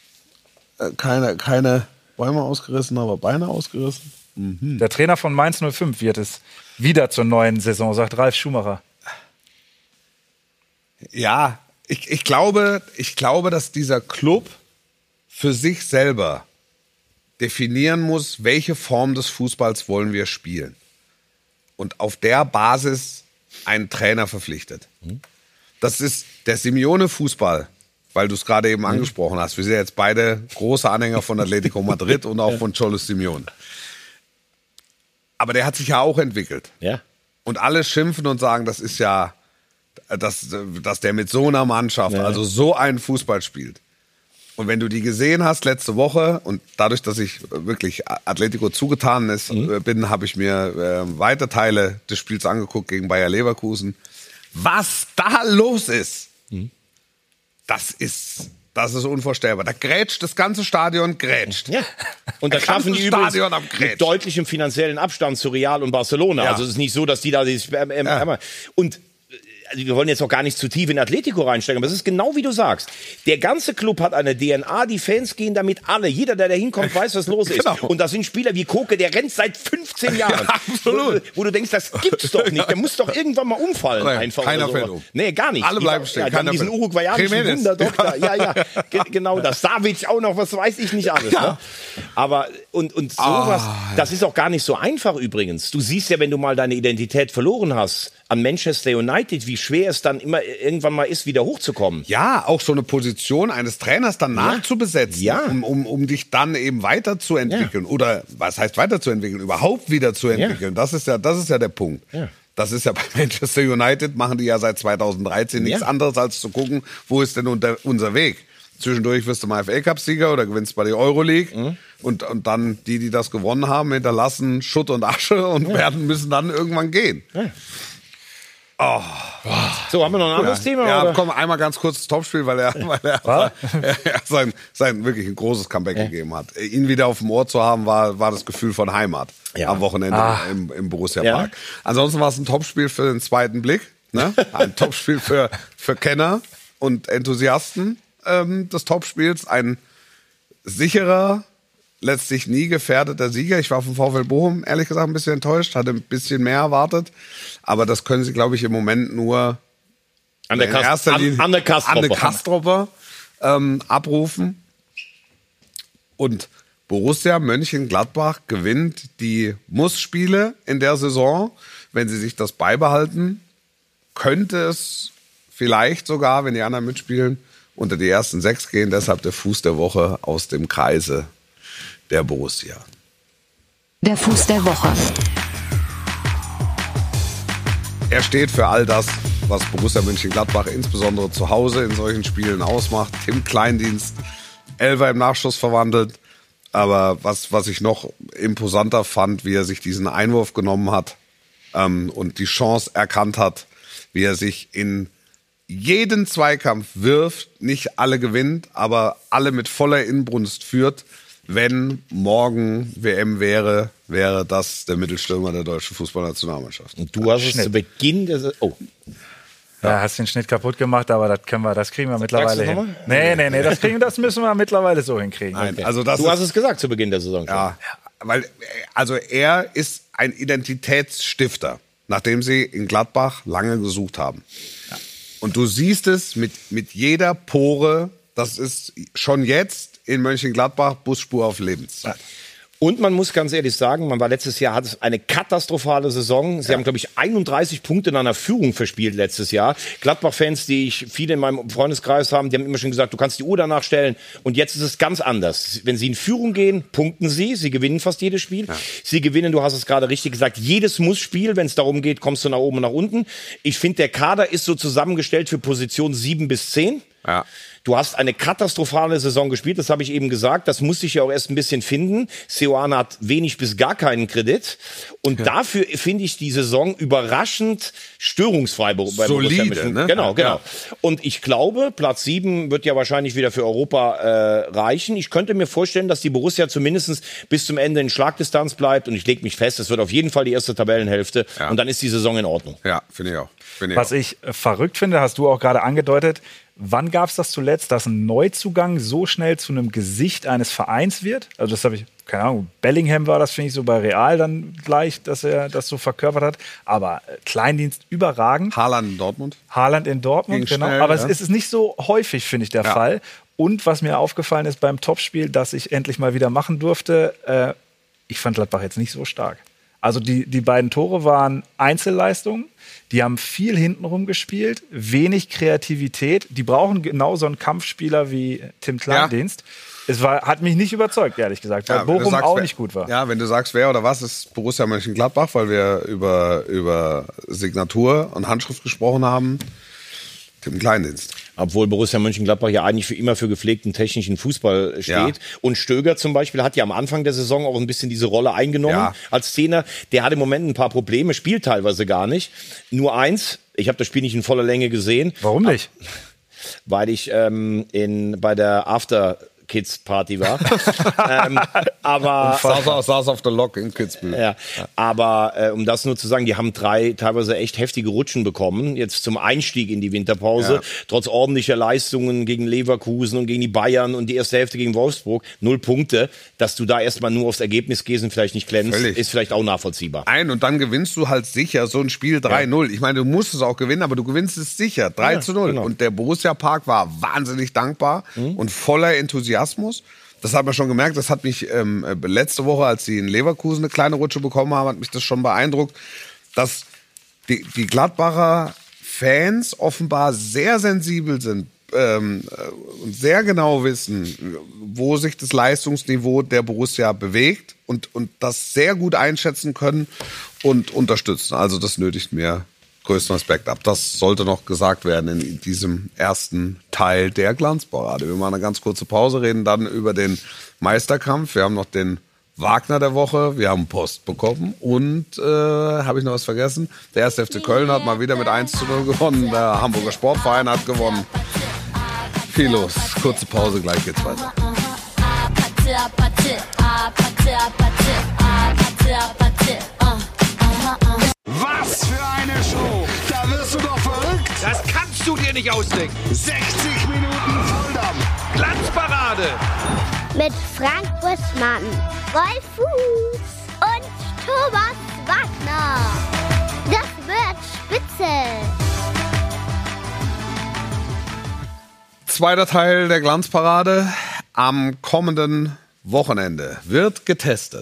Keine Bäume ausgerissen, aber Beine ausgerissen. Der Trainer von Mainz 05 wird es wieder zur neuen Saison, sagt Ralf Schumacher. Ja, ich glaube, dass dieser Club für sich selber definieren muss, welche Form des Fußballs wollen wir spielen. Und auf der Basis einen Trainer verpflichtet. Das ist der Simeone-Fußball, weil du es gerade eben angesprochen hast. Wir sind jetzt beide große Anhänger von Atletico Madrid und auch von Cholo Simeone. Aber der hat sich ja auch entwickelt. Ja. Und alle schimpfen und sagen, das ist ja... Dass der mit so einer Mannschaft, also so einen Fußball spielt. Und wenn du die gesehen hast letzte Woche und dadurch, dass ich wirklich Atletico zugetan bin, habe ich mir weite Teile des Spiels angeguckt gegen Bayer Leverkusen. Was da los ist, das ist unvorstellbar. Da grätscht das ganze Stadion, grätscht. Ja. Und da schaffen die übrigens mit deutlichem finanziellen Abstand zu Real und Barcelona. Ja. Also es ist nicht so, dass die da... Und also wir wollen jetzt auch gar nicht zu tief in Atletico reinsteigen, aber es ist genau wie du sagst. Der ganze Club hat eine DNA, die Fans gehen damit alle. Jeder, der da hinkommt, weiß, was los ist. Genau. Und das sind Spieler wie Koke, der rennt seit 15 Jahren. Ja, absolut. Wo du denkst, das gibt's doch nicht. Der muss doch irgendwann mal umfallen. Nein, einfach keiner fällt um. Nee, gar nicht. Alle bleiben stehen. Ja, dann diesen uruguayanischen Wunderdoktor. Ja, genau das. Savic auch noch, was weiß ich nicht alles. Ne? Aber und sowas, das ist auch gar nicht so einfach übrigens. Du siehst ja, wenn du mal deine Identität verloren hast an Manchester United, wie schwer es dann immer irgendwann mal ist, wieder hochzukommen. Ja, auch so eine Position eines Trainers dann nachzubesetzen, um dich dann eben weiterzuentwickeln. Ja. Oder was heißt weiterzuentwickeln? Überhaupt wieder zu entwickeln. Ja. Das ist ja der Punkt. Ja. Das ist ja bei Manchester United, machen die ja seit 2013 nichts anderes, als zu gucken, wo ist denn unser Weg. Zwischendurch wirst du mal FA-Cup-Sieger oder gewinnst bei der Euroleague. Und dann die das gewonnen haben, hinterlassen Schutt und Asche und müssen dann irgendwann gehen. Ja. Oh. So, haben wir noch ein anderes Thema? Ja, oder? Komm, einmal ganz kurz das Topspiel, weil er sein wirklich ein großes Comeback gegeben hat. Ihn wieder auf dem Ohr zu haben, war das Gefühl von Heimat am Wochenende im Borussia-Park. Ansonsten war es ein Topspiel für den zweiten Blick. Ne? Ein Topspiel für Kenner und Enthusiasten des Topspiels. Ein sicherer, letztlich nie gefährdeter Sieger. Ich war vom VfL Bochum, ehrlich gesagt, ein bisschen enttäuscht, hatte ein bisschen mehr erwartet. Aber das können sie, glaube ich, im Moment nur an der Kastropper abrufen. Und Borussia Mönchengladbach gewinnt die Muss-Spiele in der Saison. Wenn sie sich das beibehalten, könnte es vielleicht sogar, wenn die anderen mitspielen, unter die ersten 6 gehen. Deshalb der Fuß der Woche aus dem Kreise der Borussia. Der Fuß der Woche. Er steht für all das, was Borussia Mönchengladbach insbesondere zu Hause in solchen Spielen ausmacht. Tim Kleindienst, Elfer im Nachschuss verwandelt. Aber was ich noch imposanter fand, wie er sich diesen Einwurf genommen hat und die Chance erkannt hat, wie er sich in jeden Zweikampf wirft, nicht alle gewinnt, aber alle mit voller Inbrunst führt. Wenn morgen WM wäre das der Mittelstürmer der deutschen Fußballnationalmannschaft. Und du hast es zu Beginn der Ja, hast den Schnitt kaputt gemacht, aber das kriegen wir mittlerweile hin. Nee, das müssen wir mittlerweile so hinkriegen. Nein, okay. Also du hast es gesagt zu Beginn der Saison. Ja, weil er ist ein Identitätsstifter, nachdem sie in Gladbach lange gesucht haben. Ja. Und du siehst es mit jeder Pore, das ist schon jetzt in Mönchengladbach Busspur auf Lebenszeit. Und man muss ganz ehrlich sagen, man war letztes Jahr, hat es eine katastrophale Saison. Sie haben, glaube ich, 31 Punkte in einer Führung verspielt letztes Jahr. Gladbach-Fans, die ich viele in meinem Freundeskreis haben, die haben immer schon gesagt, du kannst die Uhr danach stellen. Und jetzt ist es ganz anders. Wenn sie in Führung gehen, punkten sie. Sie gewinnen fast jedes Spiel. Ja. Sie gewinnen, du hast es gerade richtig gesagt, jedes Muss-Spiel. Wenn es darum geht, kommst du nach oben und nach unten. Ich finde, der Kader ist so zusammengestellt für Position 7 bis 10. Ja. Du hast eine katastrophale Saison gespielt, das habe ich eben gesagt. Das musste ich ja auch erst ein bisschen finden. Seoane hat wenig bis gar keinen Kredit. Und dafür finde ich die Saison überraschend störungsfrei bei Borussia Mönchengladbach. Ne? Genau. Ja. Und ich glaube, Platz 7 wird ja wahrscheinlich wieder für Europa reichen. Ich könnte mir vorstellen, dass die Borussia zumindest bis zum Ende in Schlagdistanz bleibt. Und ich lege mich fest, es wird auf jeden Fall die erste Tabellenhälfte. Ja. Und dann ist die Saison in Ordnung. Ja, finde ich auch. Was ich verrückt finde, hast du auch gerade angedeutet, wann gab es das zuletzt, dass ein Neuzugang so schnell zu einem Gesicht eines Vereins wird? Also das habe ich, keine Ahnung, Bellingham war das, finde ich, so bei Real dann gleich, dass er das so verkörpert hat. Aber Kleindienst überragend. Haaland in Dortmund. Genau. Schnell, aber es ist nicht so häufig, finde ich, der Fall. Und was mir aufgefallen ist beim Topspiel, das ich endlich mal wieder machen durfte, ich fand Gladbach jetzt nicht so stark. Also die beiden Tore waren Einzelleistungen. Die haben viel hintenrum gespielt, wenig Kreativität. Die brauchen genau so einen Kampfspieler wie Tim Kleindienst. Es hat mich nicht überzeugt, ehrlich gesagt, weil Bochum auch nicht gut war. Ja, wenn du sagst, wer oder was ist Borussia Mönchengladbach, weil wir über Signatur und Handschrift gesprochen haben, Tim Kleindienst. Obwohl Borussia Mönchengladbach ja eigentlich immer für gepflegten technischen Fußball steht. Ja. Und Stöger zum Beispiel hat ja am Anfang der Saison auch ein bisschen diese Rolle eingenommen als Zehner. Der hat im Moment ein paar Probleme, spielt teilweise gar nicht. Nur eins, ich habe das Spiel nicht in voller Länge gesehen. Warum nicht? Weil ich bei der After-Kids-Party war. Aber saß auf der Lok in Kitzbühel. Ja. Aber um das nur zu sagen, die haben 3 teilweise echt heftige Rutschen bekommen, jetzt zum Einstieg in die Winterpause. Ja. Trotz ordentlicher Leistungen gegen Leverkusen und gegen die Bayern und die erste Hälfte gegen Wolfsburg, 0 Punkte. Dass du da erstmal nur aufs Ergebnis gehst und vielleicht nicht glänzt, ist vielleicht auch nachvollziehbar. Und dann gewinnst du halt sicher so ein Spiel 3-0. Ja. Ich meine, du musst es auch gewinnen, aber du gewinnst es sicher, 3-0. Genau. Und der Borussia Park war wahnsinnig dankbar und voller Enthusiasmus. Das hat man schon gemerkt. Das hat mich letzte Woche, als sie in Leverkusen eine kleine Rutsche bekommen haben, hat mich das schon beeindruckt, dass die Gladbacher Fans offenbar sehr sensibel sind und sehr genau wissen, wo sich das Leistungsniveau der Borussia bewegt und das sehr gut einschätzen können und unterstützen. Also das nötigt mir größten Respekt ab. Das sollte noch gesagt werden in diesem ersten Teil der Glanzparade. Wir machen eine ganz kurze Pause, reden dann über den Meisterkampf. Wir haben noch den Wagner der Woche, wir haben Post bekommen und habe ich noch was vergessen? Der 1. FC Köln hat mal wieder mit 1-0 gewonnen. Der Hamburger Sportverein hat gewonnen. Viel los. Kurze Pause, gleich geht's weiter. Was für eine Show! Da wirst du doch verrückt! Das kannst du dir nicht ausdenken! 60 Minuten Volldampf! Glanzparade! Mit Frank Buschmann, Rolf Fuß und Thomas Wagner. Das wird spitze! Zweiter Teil der Glanzparade. Am kommenden Wochenende wird getestet.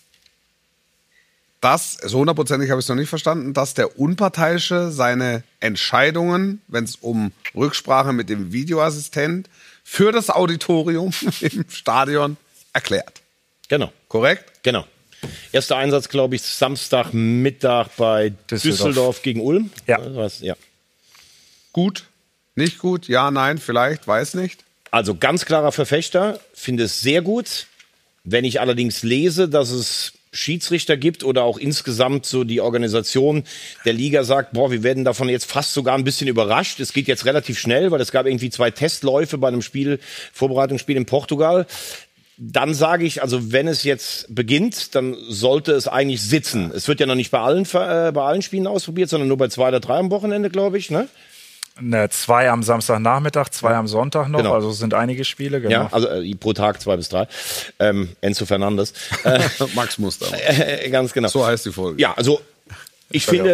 Das, so hundertprozentig habe ich es noch nicht verstanden, dass der Unparteiische seine Entscheidungen, wenn es um Rücksprache mit dem Videoassistent für das Auditorium im Stadion erklärt. Genau. Korrekt? Genau. Erster Einsatz, glaube ich, Samstagmittag bei Düsseldorf gegen Ulm. Ja. Ja. Gut, nicht gut, ja, nein, vielleicht, weiß nicht. Also ganz klarer Verfechter, finde es sehr gut. Wenn ich allerdings lese, dass es Schiedsrichter gibt oder auch insgesamt so die Organisation der Liga sagt, boah, wir werden davon jetzt fast sogar ein bisschen überrascht. Es geht jetzt relativ schnell, weil es gab irgendwie 2 Testläufe bei einem Spiel, Vorbereitungsspiel in Portugal. Dann sage ich, also wenn es jetzt beginnt, dann sollte es eigentlich sitzen. Es wird ja noch nicht bei allen Spielen ausprobiert, sondern nur bei 2 oder 3 am Wochenende, glaube ich, ne? 2 am Samstagnachmittag, 2 am Sonntag noch, genau. Also es sind einige Spiele. Genau. Ja, also pro Tag 2 bis 3. Enzo Fernandes. Max Muster. Ganz genau. So heißt die Folge. Ja, also ich finde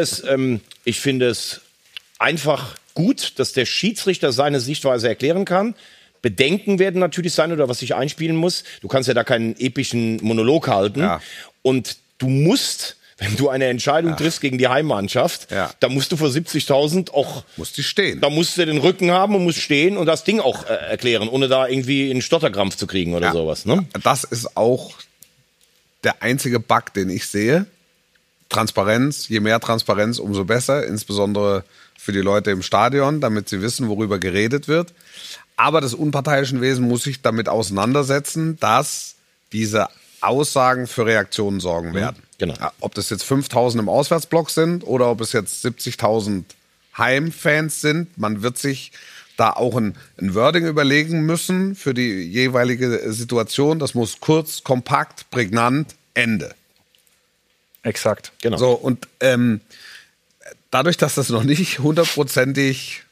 es einfach gut, dass der Schiedsrichter seine Sichtweise erklären kann. Bedenken werden natürlich sein oder was ich einspielen muss. Du kannst ja da keinen epischen Monolog halten. Ja. Und du musst, wenn du eine Entscheidung triffst gegen die Heimmannschaft, da musst du vor 70.000 auch... Musst du stehen. Da musst du den Rücken haben und musst stehen und das Ding auch erklären, ohne da irgendwie einen Stotterkrampf zu kriegen oder sowas. Ne? Das ist auch der einzige Bug, den ich sehe. Transparenz, je mehr Transparenz, umso besser, insbesondere für die Leute im Stadion, damit sie wissen, worüber geredet wird. Aber das unparteiische Wesen muss sich damit auseinandersetzen, dass diese Aussagen für Reaktionen sorgen werden. Genau. Ja, ob das jetzt 5.000 im Auswärtsblock sind oder ob es jetzt 70.000 Heimfans sind, man wird sich da auch ein Wording überlegen müssen für die jeweilige Situation. Das muss kurz, kompakt, prägnant, Ende. Exakt. Genau. So, und dadurch, dass das noch nicht hundertprozentige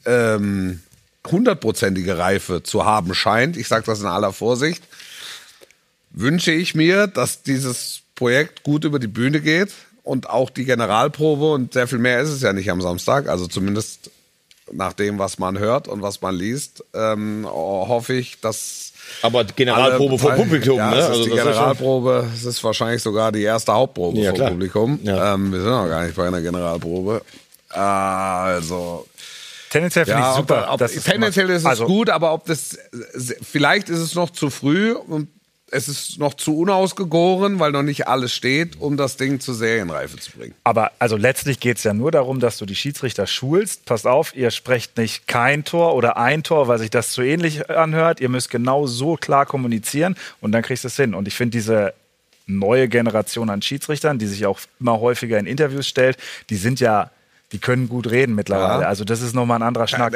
Reife zu haben scheint, ich sage das in aller Vorsicht, wünsche ich mir, dass dieses Projekt gut über die Bühne geht und auch die Generalprobe, und sehr viel mehr ist es ja nicht am Samstag, also zumindest nach dem, was man hört und was man liest, hoffe ich, dass... Aber Generalprobe vor Publikum, ja, ne? Das ist also die das Generalprobe, es ist wahrscheinlich sogar die erste Hauptprobe vor klar. Publikum. Ja. Wir sind noch gar nicht bei einer Generalprobe. Also... Tendenziell finde ich super. Tendenziell ist es gut, aber ob das... Vielleicht ist es noch zu früh und es ist noch zu unausgegoren, weil noch nicht alles steht, um das Ding zur Serienreife zu bringen. Aber also letztlich geht es ja nur darum, dass du die Schiedsrichter schulst. Passt auf, ihr sprecht nicht kein Tor oder ein Tor, weil sich das zu ähnlich anhört. Ihr müsst genau so klar kommunizieren und dann kriegst du es hin. Und ich finde diese neue Generation an Schiedsrichtern, die sich auch immer häufiger in Interviews stellt, die können gut reden mittlerweile. Ja. Also das ist nochmal ein anderer Schnack.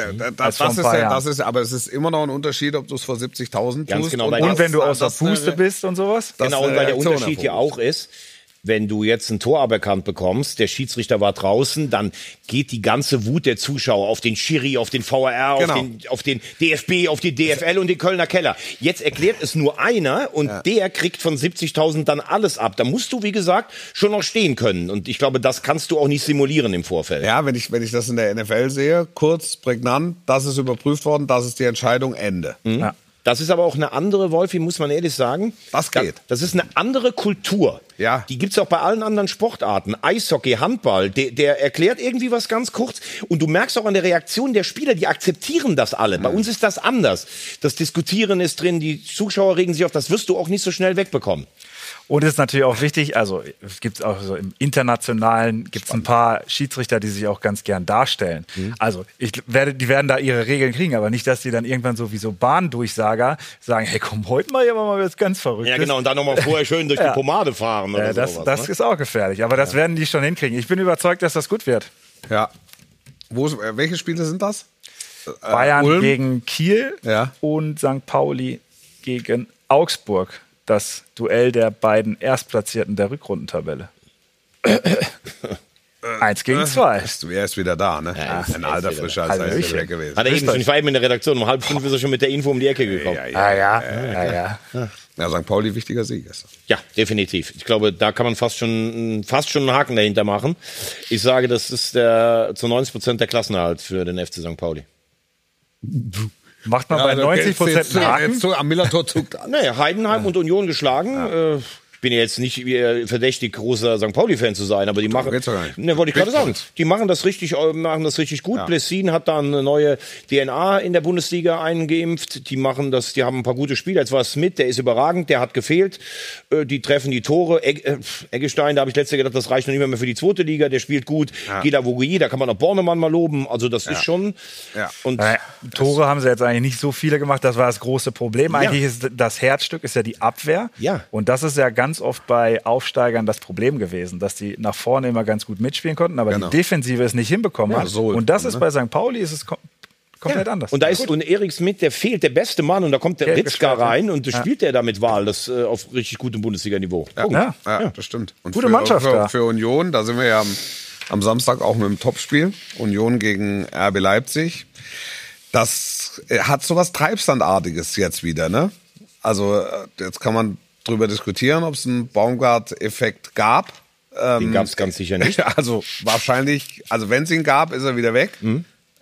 Aber es ist immer noch ein Unterschied, ob du es vor 70.000 tust. Genau, und wenn du aus der Puste bist und sowas. Genau, und weil der Unterschied hier auch ist, wenn du jetzt ein Tor aberkannt bekommst, der Schiedsrichter war draußen, dann geht die ganze Wut der Zuschauer auf den Schiri, auf den VAR, auf den DFB, auf die DFL und den Kölner Keller. Jetzt erklärt es nur einer und der kriegt von 70.000 dann alles ab. Da musst du, wie gesagt, schon noch stehen können. Und ich glaube, das kannst du auch nicht simulieren im Vorfeld. Ja, wenn ich das in der NFL sehe, kurz, prägnant, das ist überprüft worden, das ist die Entscheidung, Ende. Mhm. Ja. Das ist aber auch eine andere, Wolfi, muss man ehrlich sagen. Das geht. Das ist eine andere Kultur. Ja. Die gibt's auch bei allen anderen Sportarten. Eishockey, Handball, der erklärt irgendwie was ganz kurz. Und du merkst auch an der Reaktion der Spieler, die akzeptieren das alle. Bei uns ist das anders. Das Diskutieren ist drin, die Zuschauer regen sich auf. Das wirst du auch nicht so schnell wegbekommen. Und es ist natürlich auch wichtig, also es gibt auch so im Internationalen gibt's ein paar Schiedsrichter, die sich auch ganz gern darstellen. Mhm. Also die werden da ihre Regeln kriegen, aber nicht, dass die dann irgendwann so wie so Bahndurchsager sagen, hey komm, heute mal was ganz Verrücktes. Ja genau, und dann nochmal vorher schön durch die Pomade fahren oder das, sowas. Das ist auch gefährlich, aber das werden die schon hinkriegen. Ich bin überzeugt, dass das gut wird. Ja. Welche Spiele sind das? Bayern Ulm gegen Kiel ja. Und St. Pauli gegen Augsburg. Das Duell der beiden Erstplatzierten der Rückrundentabelle. 1 gegen 2. Er ist wieder da, ne? Ja, ein alter Frischer, als er weg gewesen. Hat er eben schon, ich war eben in der Redaktion, um 4:30 ist er schon mit der Info um die Ecke gekommen. Ja, St. Pauli, wichtiger Sieg ist. Ja, definitiv. Ich glaube, da kann man fast schon einen Haken dahinter machen. Ich sage, das ist zu 90% der Klassenerhalt für den FC St. Pauli. Macht man bei 90% einen Haken? So am Millertor-Zug. Naja, Heidenheim und Union geschlagen. Ja. Ich bin ja jetzt nicht verdächtig großer St. Pauli-Fan zu sein, aber die machen, ne, wollte ich gerade sagen, die machen das richtig gut. Ja. Blessin hat da eine neue DNA in der Bundesliga eingeimpft. Die haben ein paar gute Spieler. Jetzt war Smith, der ist überragend, der hat gefehlt. Die treffen die Tore. Eggestein, da habe ich letztes Jahr gedacht, das reicht noch nicht mehr für die zweite Liga. Der spielt gut. Gila Voguyi, da kann man auch Bornemann mal loben. Also das ist schon. Ja. Und Tore haben sie jetzt eigentlich nicht so viele gemacht. Das war das große Problem. Eigentlich ist das Herzstück ist ja die Abwehr. Ja. Und das ist ja ganz oft bei Aufsteigern das Problem gewesen, dass die nach vorne immer ganz gut mitspielen konnten, aber die Defensive es nicht hinbekommen hat. So und das ist bei St. Pauli ist es komplett anders. Und da ist Erik Smith, der fehlt, der beste Mann, und da kommt der Ritzka rein und spielt der da mit Wahl, das auf richtig gutem Bundesliga-Niveau. Ja, das stimmt. Und gute Mannschaft für Union, da sind wir ja am Samstag auch mit dem Topspiel. Union gegen RB Leipzig. Das hat so was Treibstandartiges jetzt wieder, ne? Also jetzt kann man drüber diskutieren, ob es einen Baumgart-Effekt gab. Den gab es ganz sicher nicht. Also wahrscheinlich, also wenn es ihn gab, ist er wieder weg.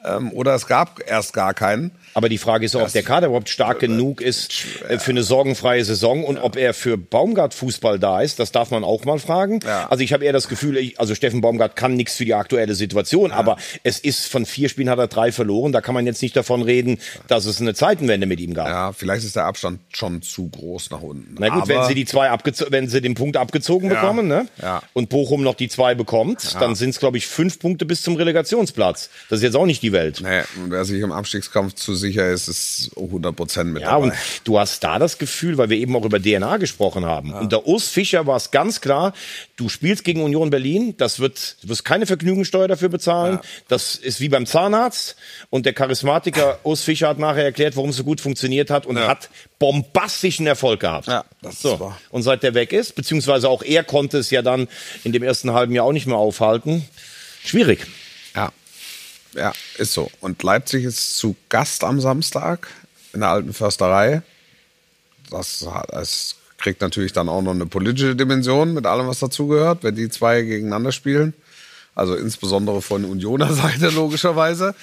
oder es gab erst gar keinen. Aber die Frage ist, ob der Kader überhaupt stark genug ist für eine sorgenfreie Saison und ob er für Baumgart-Fußball da ist, das darf man auch mal fragen. Ja. Also ich habe eher das Gefühl, also Steffen Baumgart kann nichts für die aktuelle Situation, aber es ist von 4 Spielen hat er 3 verloren. Da kann man jetzt nicht davon reden, dass es eine Zeitenwende mit ihm gab. Ja, vielleicht ist der Abstand schon zu groß nach unten. Na gut, wenn sie den Punkt abgezogen bekommen, ne? Und Bochum noch die 2 bekommt, dann sind es, glaube ich, 5 Punkte bis zum Relegationsplatz. Das ist jetzt auch nicht die Welt. Nee, und wer sich im Abstiegskampf zu sicher ist 100% mit dabei. Ja, und du hast da das Gefühl, weil wir eben auch über DNA gesprochen haben. Unter Urs Fischer war es ganz klar, du spielst gegen Union Berlin, du wirst keine Vergnügungssteuer dafür bezahlen. Ja. Das ist wie beim Zahnarzt. Und der Charismatiker Urs Fischer hat nachher erklärt, warum es so gut funktioniert hat und hat bombastischen Erfolg gehabt. Ja, das ist wahr. Und seit der weg ist, beziehungsweise auch er konnte es ja dann in dem ersten halben Jahr auch nicht mehr aufhalten. Schwierig. Ja, ist so. Und Leipzig ist zu Gast am Samstag in der Alten Försterei. Das kriegt natürlich dann auch noch eine politische Dimension mit allem, was dazugehört, wenn die 2 gegeneinander spielen. Also insbesondere von Unioner Seite logischerweise.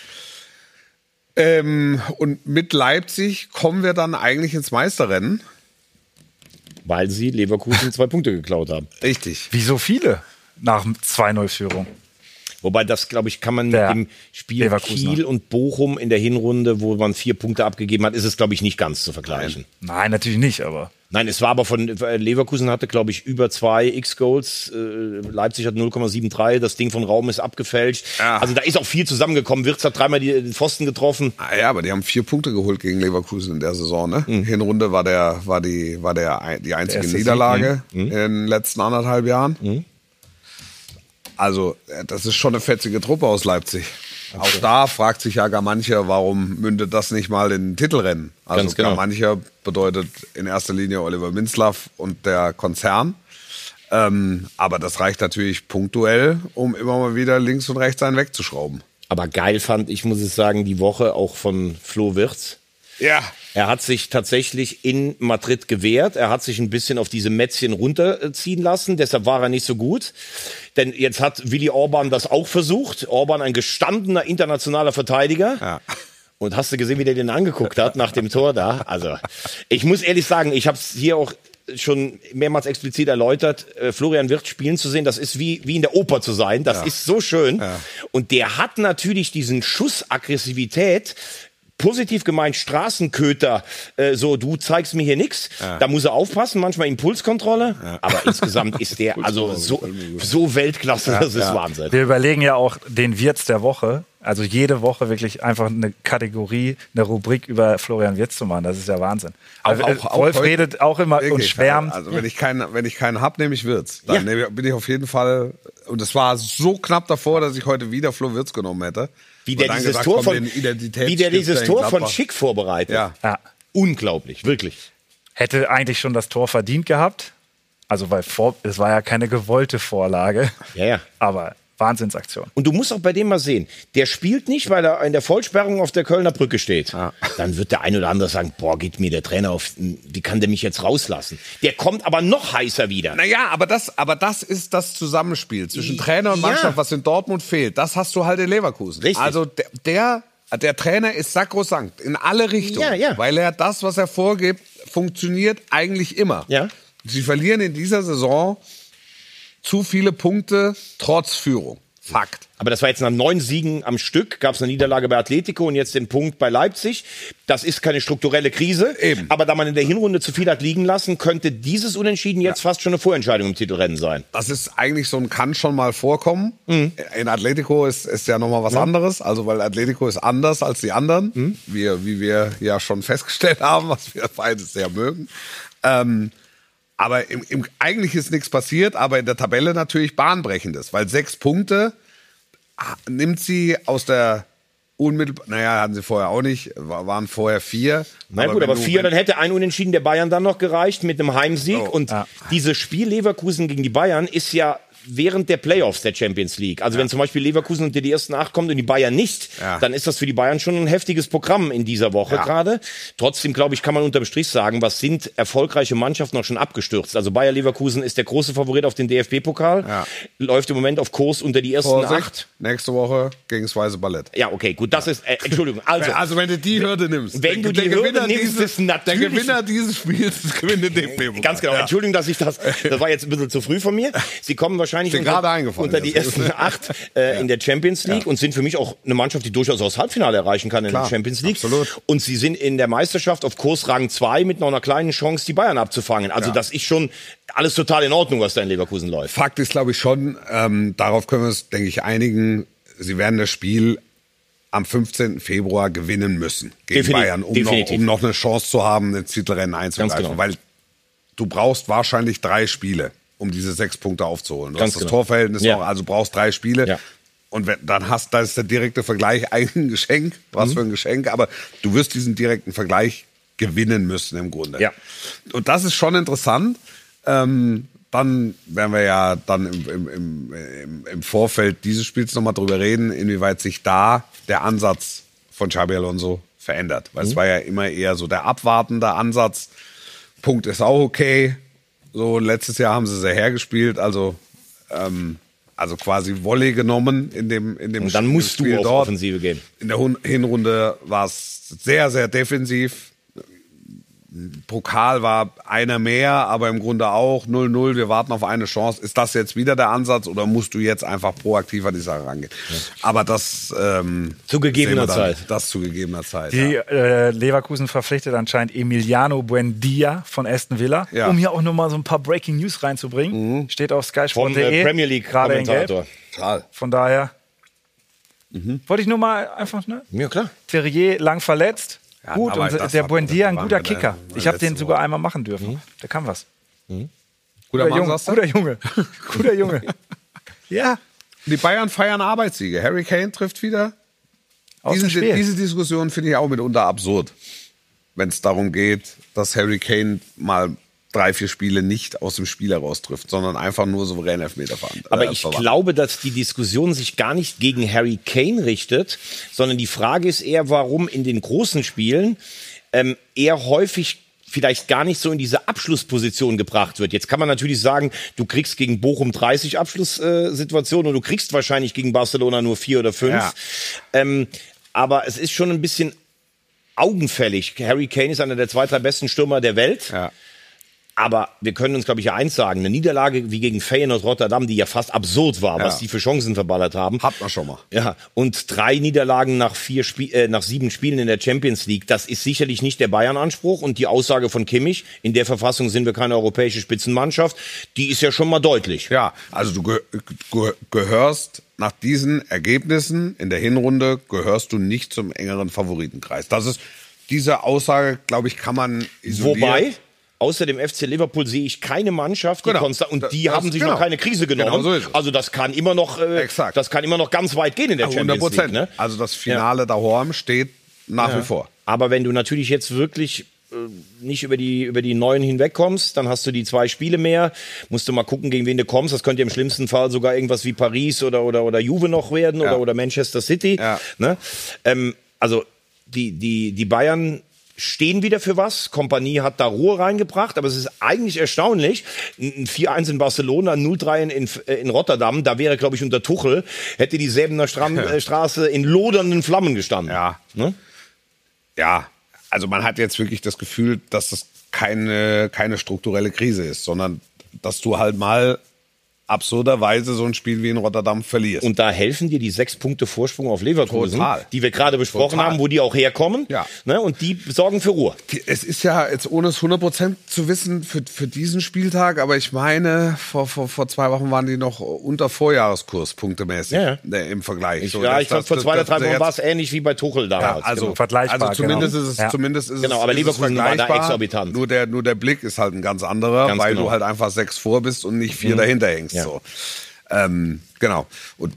Und mit Leipzig kommen wir dann eigentlich ins Meisterrennen. Weil sie Leverkusen 2 Punkte geklaut haben. Richtig. Wie so viele nach 2-0-Führung. Wobei das, glaube ich, kann man mit dem Spiel Kiel und Bochum in der Hinrunde, wo man 4 Punkte abgegeben hat, ist es, glaube ich, nicht ganz zu vergleichen. Nein, natürlich nicht, aber... Nein, es war aber von Leverkusen hatte, glaube ich, über 2 X-Goals. Leipzig hat 0,73. Das Ding von Raum ist abgefälscht. Ja. Also da ist auch viel zusammengekommen. Wirtz hat 3-mal den Pfosten getroffen. Ja, aber die haben 4 Punkte geholt gegen Leverkusen in der Saison. Ne? Hinrunde war die einzige Niederlage in den letzten 1,5 Jahren. Also, das ist schon eine fetzige Truppe aus Leipzig. Okay. Auch da fragt sich ja gar mancher, warum mündet das nicht mal in Titelrennen? Also ganz genau. Gar mancher bedeutet in erster Linie Oliver Minzlaff und der Konzern. Aber das reicht natürlich punktuell, um immer mal wieder links und rechts einen wegzuschrauben. Aber geil fand ich, muss ich sagen, die Woche auch von Flo Wirtz. Ja. Er hat sich tatsächlich in Madrid gewehrt. Er hat sich ein bisschen auf diese Mätzchen runterziehen lassen. Deshalb war er nicht so gut. Denn jetzt hat Willi Orban das auch versucht. Orban, ein gestandener internationaler Verteidiger. Ja. Und hast du gesehen, wie der den angeguckt hat nach dem Tor da? Also, ich muss ehrlich sagen, ich habe es hier auch schon mehrmals explizit erläutert, Florian Wirtz spielen zu sehen, das ist wie in der Oper zu sein. Das ist so schön. Ja. Und der hat natürlich diesen Schuss Aggressivität, positiv gemeint Straßenköter, so du zeigst mir hier nichts. Ja. Da muss er aufpassen, manchmal Impulskontrolle. Ja. Aber insgesamt ist der also so Weltklasse, das ist Wahnsinn. Wir überlegen ja auch den Wirtz der Woche. Also jede Woche wirklich einfach eine Kategorie, eine Rubrik über Florian Wirtz zu machen. Das ist ja Wahnsinn. Wolf redet auch immer wirklich, und schwärmt. Also wenn ich keinen habe, nehme ich Wirtz. Dann bin ich auf jeden Fall, und es war so knapp davor, dass ich heute wieder Flo Wirtz genommen hätte. Wie der dieses Tor von Schick vorbereitet. Ja. Unglaublich, wirklich. Hätte eigentlich schon das Tor verdient gehabt. Also, weil es war ja keine gewollte Vorlage. Ja. Aber Wahnsinnsaktion. Und du musst auch bei dem mal sehen, der spielt nicht, weil er in der Vollsperrung auf der Kölner Brücke steht. Ja. Dann wird der ein oder andere sagen, boah, geht mir der Trainer auf, wie kann der mich jetzt rauslassen? Der kommt aber noch heißer wieder. Naja, aber das ist das Zusammenspiel zwischen Trainer und Mannschaft, was in Dortmund fehlt. Das hast du halt in Leverkusen. Richtig. Also der Trainer ist sakrosankt in alle Richtungen, weil er das, was er vorgibt, funktioniert eigentlich immer. Ja. Sie verlieren in dieser Saison zu viele Punkte trotz Führung. Fakt. Aber das war jetzt nach 9 Siegen am Stück, gab es eine Niederlage bei Atletico und jetzt den Punkt bei Leipzig. Das ist keine strukturelle Krise. Eben. Aber da man in der Hinrunde zu viel hat liegen lassen, könnte dieses Unentschieden jetzt fast schon eine Vorentscheidung im Titelrennen sein. Das ist eigentlich kann schon mal vorkommen. Mhm. In Atletico ist ja nochmal was anderes. Also weil Atletico ist anders als die anderen. Wie wir ja schon festgestellt haben, was wir beide sehr mögen. Aber eigentlich ist nichts passiert, aber in der Tabelle natürlich Bahnbrechendes, weil 6 Punkte nimmt sie aus der hatten sie vorher auch nicht, waren vorher 4. Na gut, aber 4, dann hätte ein Unentschieden der Bayern dann noch gereicht mit einem Heimsieg. Und dieses Spiel Leverkusen gegen die Bayern ist ja während der Playoffs der Champions League. Also wenn zum Beispiel Leverkusen unter die ersten 8 kommt und die Bayern nicht, dann ist das für die Bayern schon ein heftiges Programm in dieser Woche gerade. Trotzdem, glaube ich, kann man unterm Strich sagen, was sind erfolgreiche Mannschaften noch schon abgestürzt. Also Bayer Leverkusen ist der große Favorit auf den DFB-Pokal, läuft im Moment auf Kurs unter die ersten 8. Nächste Woche gegen das Weiße Ballett. Ja, okay, gut, das ist, Entschuldigung. Also wenn du die Hürde nimmst. Wenn du die Hürde nimmst, ist natürlich... Der Gewinner dieses Spiels gewinnt den DFB-Pokal. Ganz genau, Entschuldigung, dass ich das war jetzt ein bisschen zu früh von mir. Sie kommen wahrscheinlich unter die ersten 8 in der Champions League und sind für mich auch eine Mannschaft, die durchaus das Halbfinale erreichen kann in der Champions League. Absolut. Und sie sind in der Meisterschaft auf Kurs Rang 2 mit noch einer kleinen Chance, die Bayern abzufangen. Also das ist schon alles total in Ordnung, was da in Leverkusen läuft. Fakt ist, glaube ich, schon, darauf können wir uns, denke ich, einigen, sie werden das Spiel am 15. Februar gewinnen müssen gegen Bayern, um noch eine Chance zu haben, den Titelrennen einzugreifen. Genau. Weil du brauchst wahrscheinlich 3 Spiele, um diese 6 Punkte aufzuholen. Du hast das Torverhältnis noch, also brauchst 3 Spiele. Ja. Und dann da ist der direkte Vergleich eigentlich ein Geschenk. Was für ein Geschenk. Aber du wirst diesen direkten Vergleich gewinnen müssen im Grunde. Ja. Und das ist schon interessant. Dann werden wir ja dann im Vorfeld dieses Spiels nochmal drüber reden, inwieweit sich da der Ansatz von Xabi Alonso verändert. Weil es war ja immer eher so der abwartende Ansatz. Punkt ist auch okay. So, letztes Jahr haben sie sehr hergespielt, also quasi Volley genommen in dem und dann musst Spiel du auf dort. Offensive gehen. In der Hinrunde war es sehr, sehr defensiv. Pokal war einer mehr, aber im Grunde auch 0-0, wir warten auf eine Chance. Ist das jetzt wieder der Ansatz oder musst du jetzt einfach proaktiv an die Sache rangehen? Ja. Aber das zu gegebener Zeit. Das zu gegebener Zeit. Die Leverkusen verpflichtet anscheinend Emiliano Buendia von Aston Villa, um hier auch nochmal so ein paar Breaking News reinzubringen. Steht auf skysport.de. Premier League gerade in Gelb. Von daher wollte ich nur mal einfach, ne? Ja, klar. Terrier lang verletzt. Ja, gut, und der Buendia ein guter Kicker. Ich habe den sogar einmal machen dürfen. Der kann was. Guter Junge. Guter Junge. Ja. Die Bayern feiern Arbeitssiege. Harry Kane trifft wieder. Diese Diskussion finde ich auch mitunter absurd. Wenn es darum geht, dass Harry Kane mal 3-4 Spiele nicht aus dem Spiel heraus trifft, sondern einfach nur souverän Elfmeter fahren. Aber ich glaube, dass die Diskussion sich gar nicht gegen Harry Kane richtet, sondern die Frage ist eher, warum in den großen Spielen eher häufig vielleicht gar nicht so in diese Abschlussposition gebracht wird. Jetzt kann man natürlich sagen, du kriegst gegen Bochum 30 Abschlusssituationen und du kriegst wahrscheinlich gegen Barcelona nur 4 oder 5. Ja. Aber es ist schon ein bisschen augenfällig. Harry Kane ist einer der 2, 3 besten Stürmer der Welt. Ja. Aber wir können uns, glaube ich, ja eins sagen. Eine Niederlage wie gegen Feyenoord Rotterdam, die ja fast absurd war, was die für Chancen verballert haben. Hat man schon mal. Ja, und 3 Niederlagen nach 7 Spielen in der Champions League. Das ist sicherlich nicht der Bayern-Anspruch. Und die Aussage von Kimmich, in der Verfassung sind wir keine europäische Spitzenmannschaft, die ist ja schon mal deutlich. Ja, also du gehörst nach diesen Ergebnissen in der Hinrunde, gehörst du nicht zum engeren Favoritenkreis. Das ist, diese Aussage, glaube ich, kann man isolieren. Wobei... Außer dem FC Liverpool sehe ich keine Mannschaft, die konstant, und die haben sich noch keine Krise genommen. Genau so ist es. Also das kann immer noch, ganz weit gehen in der Champions 100%. League. Ne? Also das Finale daheim steht nach wie vor. Aber wenn du natürlich jetzt wirklich nicht über die Neuen hinwegkommst, dann hast du die 2 Spiele mehr. Musst du mal gucken, gegen wen du kommst. Das könnte im schlimmsten Fall sogar irgendwas wie Paris oder Juve noch werden oder Manchester City. Ja. Ne? Also die Bayern stehen wieder für was. Kompanie hat da Ruhe reingebracht, aber es ist eigentlich erstaunlich. Ein 4-1 in Barcelona, 0-3 in Rotterdam, da wäre, glaube ich, unter Tuchel, hätte die Säbener Straße in lodernden Flammen gestanden. Ja. Ne? Ja, also man hat jetzt wirklich das Gefühl, dass das keine strukturelle Krise ist, sondern dass du halt mal absurderweise so ein Spiel wie in Rotterdam verlierst. Und da helfen dir die 6 Punkte Vorsprung auf Leverkusen, die wir gerade besprochen haben, wo die auch herkommen. Ja. Ne, und die sorgen für Ruhe. Es ist ja jetzt, ohne es 100% zu wissen, für diesen Spieltag, aber ich meine, vor 2 Wochen waren die noch unter Vorjahreskurs punktemäßig im Vergleich. Ich glaube, vor 2 oder 3 Wochen war es ähnlich wie bei Tuchel damals. Ja, also vergleichbar. Also zumindest ist es genau, aber Leverkusen war da exorbitant. Nur der Blick ist halt ein ganz anderer, weil du halt einfach 6 vor bist und nicht 4 dahinter hängst. Ja. So. Genau. Und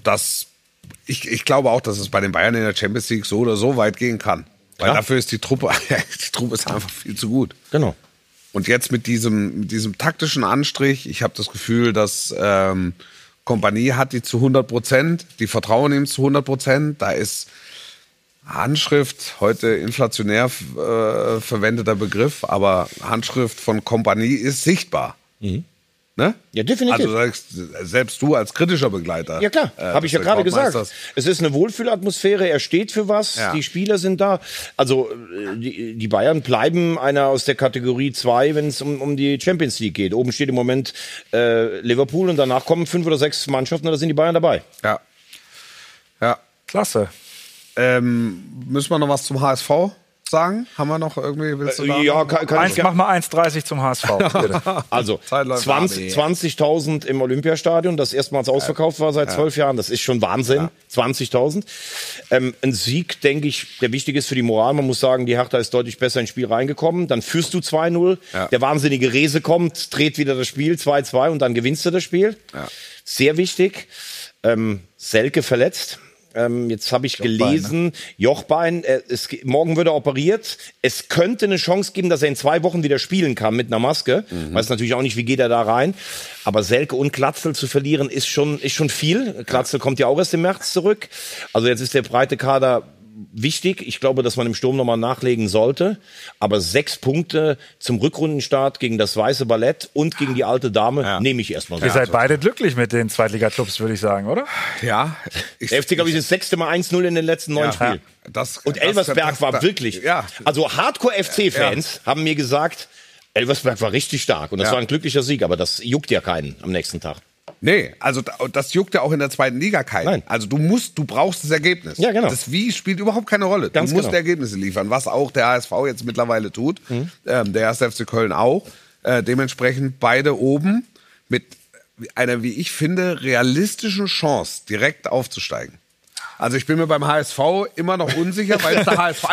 ich glaube auch, dass es bei den Bayern in der Champions League so oder so weit gehen kann. Weil dafür ist die Truppe ist einfach viel zu gut. Genau. Und jetzt mit diesem taktischen Anstrich, ich habe das Gefühl, dass Kompanie hat die zu 100%, die vertrauen ihm zu 100%. Da ist Handschrift, heute inflationär verwendeter Begriff, aber Handschrift von Kompanie ist sichtbar. Ne? Ja, definitiv. Also selbst du als kritischer Begleiter. Ja klar, habe ich ja gerade gesagt. Es ist eine Wohlfühlatmosphäre, er steht für was, die Spieler sind da. Also die Bayern bleiben einer aus der Kategorie 2, wenn es um die Champions League geht. Oben steht im Moment Liverpool und danach kommen 5 oder 6 Mannschaften und da sind die Bayern dabei. Ja. Klasse. Müssen wir noch was zum HSV sagen? Haben wir noch irgendwie? Willst du da ja, mach mal 1,30 zum HSV. Bitte. Also 20.000 im Olympiastadion, das erstmals ausverkauft war seit 12 Jahren. Das ist schon Wahnsinn. 20.000. Ein Sieg, denke ich, der wichtig ist für die Moral. Man muss sagen, die Hertha ist deutlich besser ins Spiel reingekommen. Dann führst du 2-0. Ja. Der wahnsinnige Rese kommt, dreht wieder das Spiel 2-2 und dann gewinnst du das Spiel. Ja. Sehr wichtig. Selke verletzt. Jetzt habe ich gelesen, Jochbein, morgen wird er operiert. Es könnte eine Chance geben, dass er in 2 Wochen wieder spielen kann mit einer Maske. Weiß natürlich auch nicht, wie geht er da rein. Aber Selke und Glatzel zu verlieren ist schon viel. Glatzel kommt ja auch erst im März zurück. Also jetzt ist der breite Kader wichtig. Ich glaube, dass man im Sturm nochmal nachlegen sollte. Aber 6 Punkte zum Rückrundenstart gegen das Weiße Ballett und gegen die alte Dame nehme ich erstmal so. Ihr seid beide glücklich mit den Zweitliga-Clubs, würde ich sagen, oder? Ja. Der FC, glaube ich, das 6. Mal 1-0 in den letzten 9 Spielen. Und Elversberg war wirklich... Ja. Also Hardcore-FC-Fans haben mir gesagt, Elversberg war richtig stark. Und das war ein glücklicher Sieg. Aber das juckt ja keinen am nächsten Tag. Nee, also das juckt ja auch in der zweiten Liga keinen. Nein. Also du brauchst das Ergebnis. Ja, genau. Das Wie spielt überhaupt keine Rolle. Du musst Ergebnisse liefern, was auch der HSV jetzt mittlerweile tut. Der 1. FC Köln auch. Dementsprechend beide oben mit einer, wie ich finde, realistischen Chance, direkt aufzusteigen. Also ich bin mir beim HSV immer noch unsicher, weil es der HSV...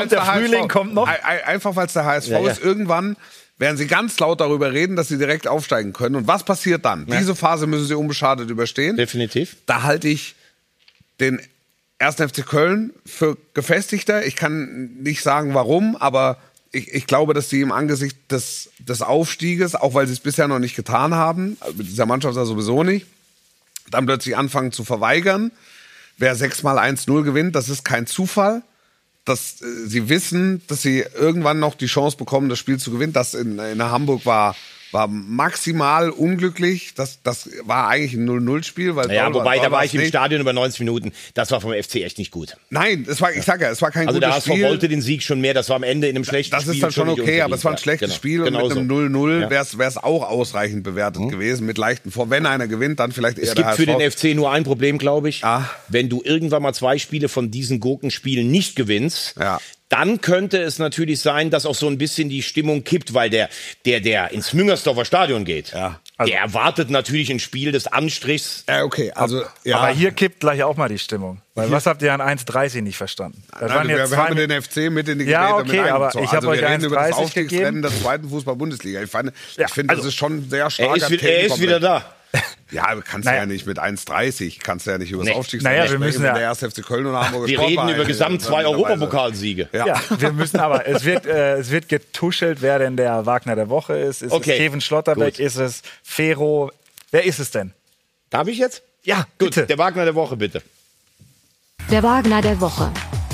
Einfach weil es der HSV ist. Irgendwann werden sie ganz laut darüber reden, dass sie direkt aufsteigen können. Und was passiert dann? Ja. Diese Phase müssen sie unbeschadet überstehen. Definitiv. Da halte ich den 1. FC Köln für gefestigter. Ich kann nicht sagen, warum, aber ich glaube, dass sie im Angesicht des Aufstieges, auch weil sie es bisher noch nicht getan haben, mit dieser Mannschaft ja sowieso nicht, dann plötzlich anfangen zu verweigern. Wer 6-mal 1-0 gewinnt, das ist kein Zufall. Dass sie wissen, dass sie irgendwann noch die Chance bekommen, das Spiel zu gewinnen. Das in Hamburg war maximal unglücklich. Das war eigentlich ein 0-0-Spiel. Wobei, da war ich im Stadion über 90 Minuten. Das war vom FC echt nicht gut. Nein, es war kein gutes Spiel. Also der HSV wollte den Sieg schon mehr. Das war am Ende in einem schlechten Spiel. Das ist dann schon okay, aber es war ein schlechtes Spiel. Und mit einem 0-0 wäre es auch ausreichend bewertet gewesen. Mit leichten Wenn einer gewinnt, dann vielleicht eher der HSV. Es gibt für den FC nur ein Problem, glaube ich. Wenn du irgendwann mal 2 Spiele von diesen Gurkenspielen nicht gewinnst, dann könnte es natürlich sein, dass auch so ein bisschen die Stimmung kippt, weil der ins Müngersdorfer Stadion geht, der erwartet natürlich ein Spiel des Anstrichs. Okay, also aber hier kippt gleich auch mal die Stimmung. Weil was habt ihr an 1,30 nicht verstanden? Wir haben den FC mit in die Geräte aber ich habe euch 1,30 gegeben. Der zweiten Fußball-Bundesliga. Ich finde, das ist schon sehr stark. Er ist wieder da. Ja, du kannst ja nicht mit 1,30, kannst ja nicht über das Aufstiegsrennen wir müssen der 1. FC Köln und Hamburger Wir reden über gesamt 2 Europapokalsiege. Ja, wir müssen aber, es wird getuschelt, wer denn der Wagner der Woche ist. Ist es Kevin Schlotterbeck, ist es Fero, wer ist es denn? Darf ich jetzt? Ja, bitte. Gut, der Wagner der Woche, bitte. Der Wagner der Woche.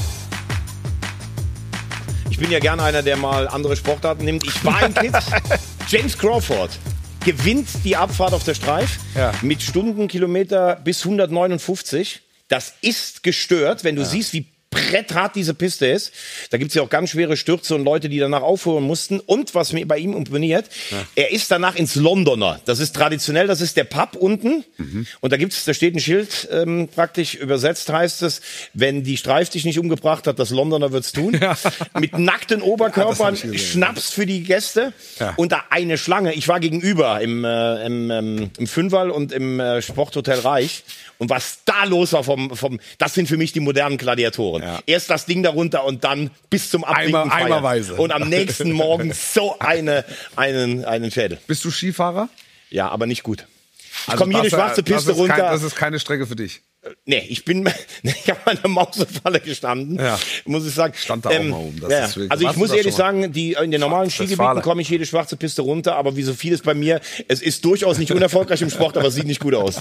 Ich bin ja gerne einer, der mal andere Sportarten nimmt. Ich war in Kids. James Crawford gewinnt die Abfahrt auf der Streif mit Stundenkilometer bis 159. Das ist gestört, wenn du siehst, wie bretthart diese Piste ist. Da gibt es ja auch ganz schwere Stürze und Leute, die danach aufhören mussten. Und was mir bei ihm imponiert, er ist danach ins Londoner. Das ist traditionell, das ist der Pub unten. Und da steht ein Schild, praktisch übersetzt heißt es, wenn die Streif dich nicht umgebracht hat, das Londoner wird's tun. Mit nackten Oberkörpern, Schnaps für die Gäste und da eine Schlange. Ich war gegenüber im Fünferl und im Sporthotel Reich. Und was da los war das sind für mich die modernen Gladiatoren. Erst das Ding darunter und dann bis zum Abwinken Eimerweise. Und am nächsten Morgen so einen Schädel. Bist du Skifahrer? Ja, aber nicht gut. Ich komme hier eine schwarze Piste runter. Das ist keine Strecke für dich. Nee, ich habe an der Mausefalle gestanden, muss ich sagen. Stand da auch mal oben. Also ich muss ehrlich sagen, in den normalen Skigebieten komme ich jede schwarze Piste runter, aber wie so vieles bei mir, es ist durchaus nicht unerfolgreich im Sport, aber es sieht nicht gut aus.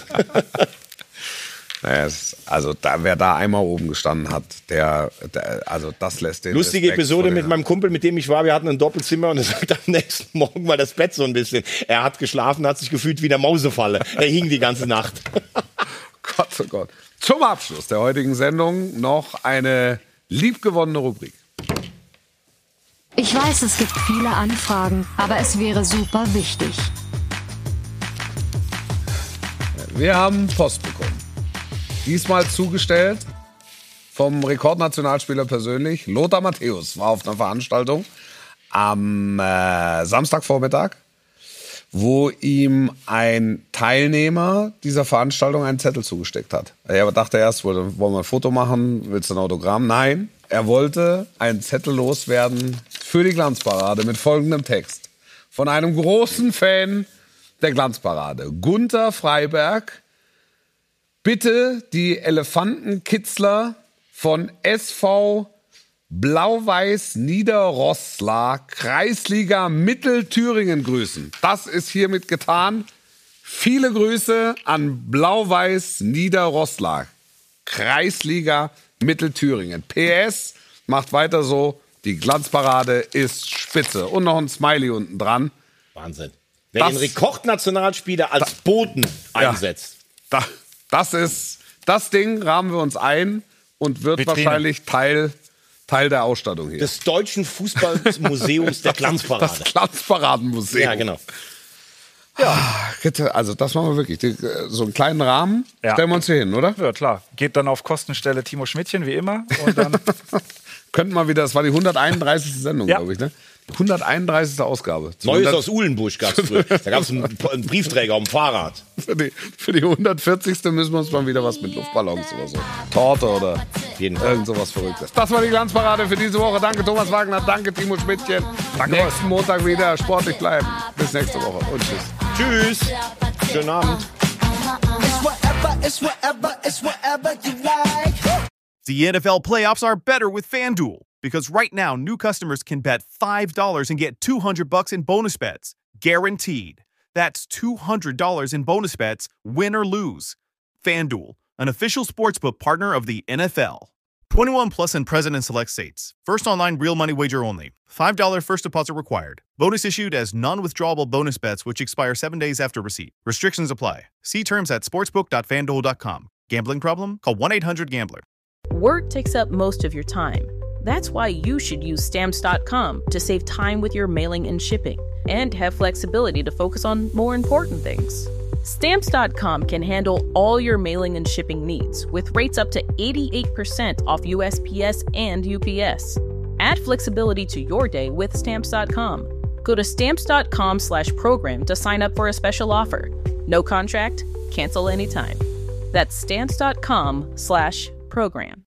Naja, wer da einmal oben gestanden hat, also das lässt den lustige Respekt Episode mit meinem Kumpel, mit dem ich war. Wir hatten ein Doppelzimmer und er sagt am nächsten Morgen mal das Bett so ein bisschen. Er hat geschlafen, hat sich gefühlt wie in der Mausefalle. Er hing die ganze Nacht. Gott, oh Gott. Zum Abschluss der heutigen Sendung noch eine liebgewonnene Rubrik. Ich weiß, es gibt viele Anfragen, aber es wäre super wichtig. Wir haben Post bekommen. Diesmal zugestellt vom Rekordnationalspieler persönlich. Lothar Matthäus war auf einer Veranstaltung am Samstagvormittag, wo ihm ein Teilnehmer dieser Veranstaltung einen Zettel zugesteckt hat. Er dachte erst, wollen wir ein Foto machen, willst du ein Autogramm? Nein, er wollte einen Zettel loswerden für die Glanzparade mit folgendem Text. Von einem großen Fan der Glanzparade, Gunther Freiberg. Bitte die Elefantenkitzler von SV Blau-Weiß Niederroßla, Kreisliga Mittelthüringen grüßen. Das ist hiermit getan. Viele Grüße an Blau-Weiß Niederroßla, Kreisliga Mittelthüringen. PS, macht weiter so. Die Glanzparade ist spitze. Und noch ein Smiley unten dran. Wahnsinn. Wer den Rekordnationalspieler als Boten einsetzt. Das ist das Ding, rahmen wir uns ein und wird wahrscheinlich Teil der Ausstattung hier. Des Deutschen Fußballmuseums der Glanzparade. Das Glanzparadenmuseum. Ja, genau. Ja, also das machen wir wirklich. So einen kleinen Rahmen stellen wir uns hier hin, oder? Ja, klar. Geht dann auf Kostenstelle Timo Schmidtchen, wie immer. Und dann könnten wir wieder, das war die 131. Sendung, glaube ich, ne? 131. Ausgabe. Neues aus Uhlenbusch gab es früher. Da gab es einen Briefträger auf dem Fahrrad. Für die 140. müssen wir uns mal wieder was mit Luftballons oder so. Torte oder irgend sowas Verrücktes. Das war die Glanzparade für diese Woche. Danke Thomas Wagner, danke Timo Schmidtchen. Danke. Nächsten Montag wieder sportlich bleiben. Bis nächste Woche und tschüss. Tschüss. Schönen Abend. The NFL playoffs are better with FanDuel, because right now new customers can bet $5 and get $200 in bonus bets, guaranteed. That's $200 in bonus bets, win or lose. FanDuel, an official sportsbook partner of the NFL. 21 plus and present in select states. First online real money wager only. $5 first deposit required. Bonus issued as non-withdrawable bonus bets which expire 7 days after receipt. Restrictions apply. See terms at sportsbook.fanduel.com. Gambling problem? Call 1-800-GAMBLER. Work takes up most of your time. That's why you should use Stamps.com to save time with your mailing and shipping, and have flexibility to focus on more important things. Stamps.com can handle all your mailing and shipping needs with rates up to 88% off USPS and UPS. Add flexibility to your day with Stamps.com. Go to Stamps.com/program to sign up for a special offer. No contract, cancel anytime. That's Stamps.com/program.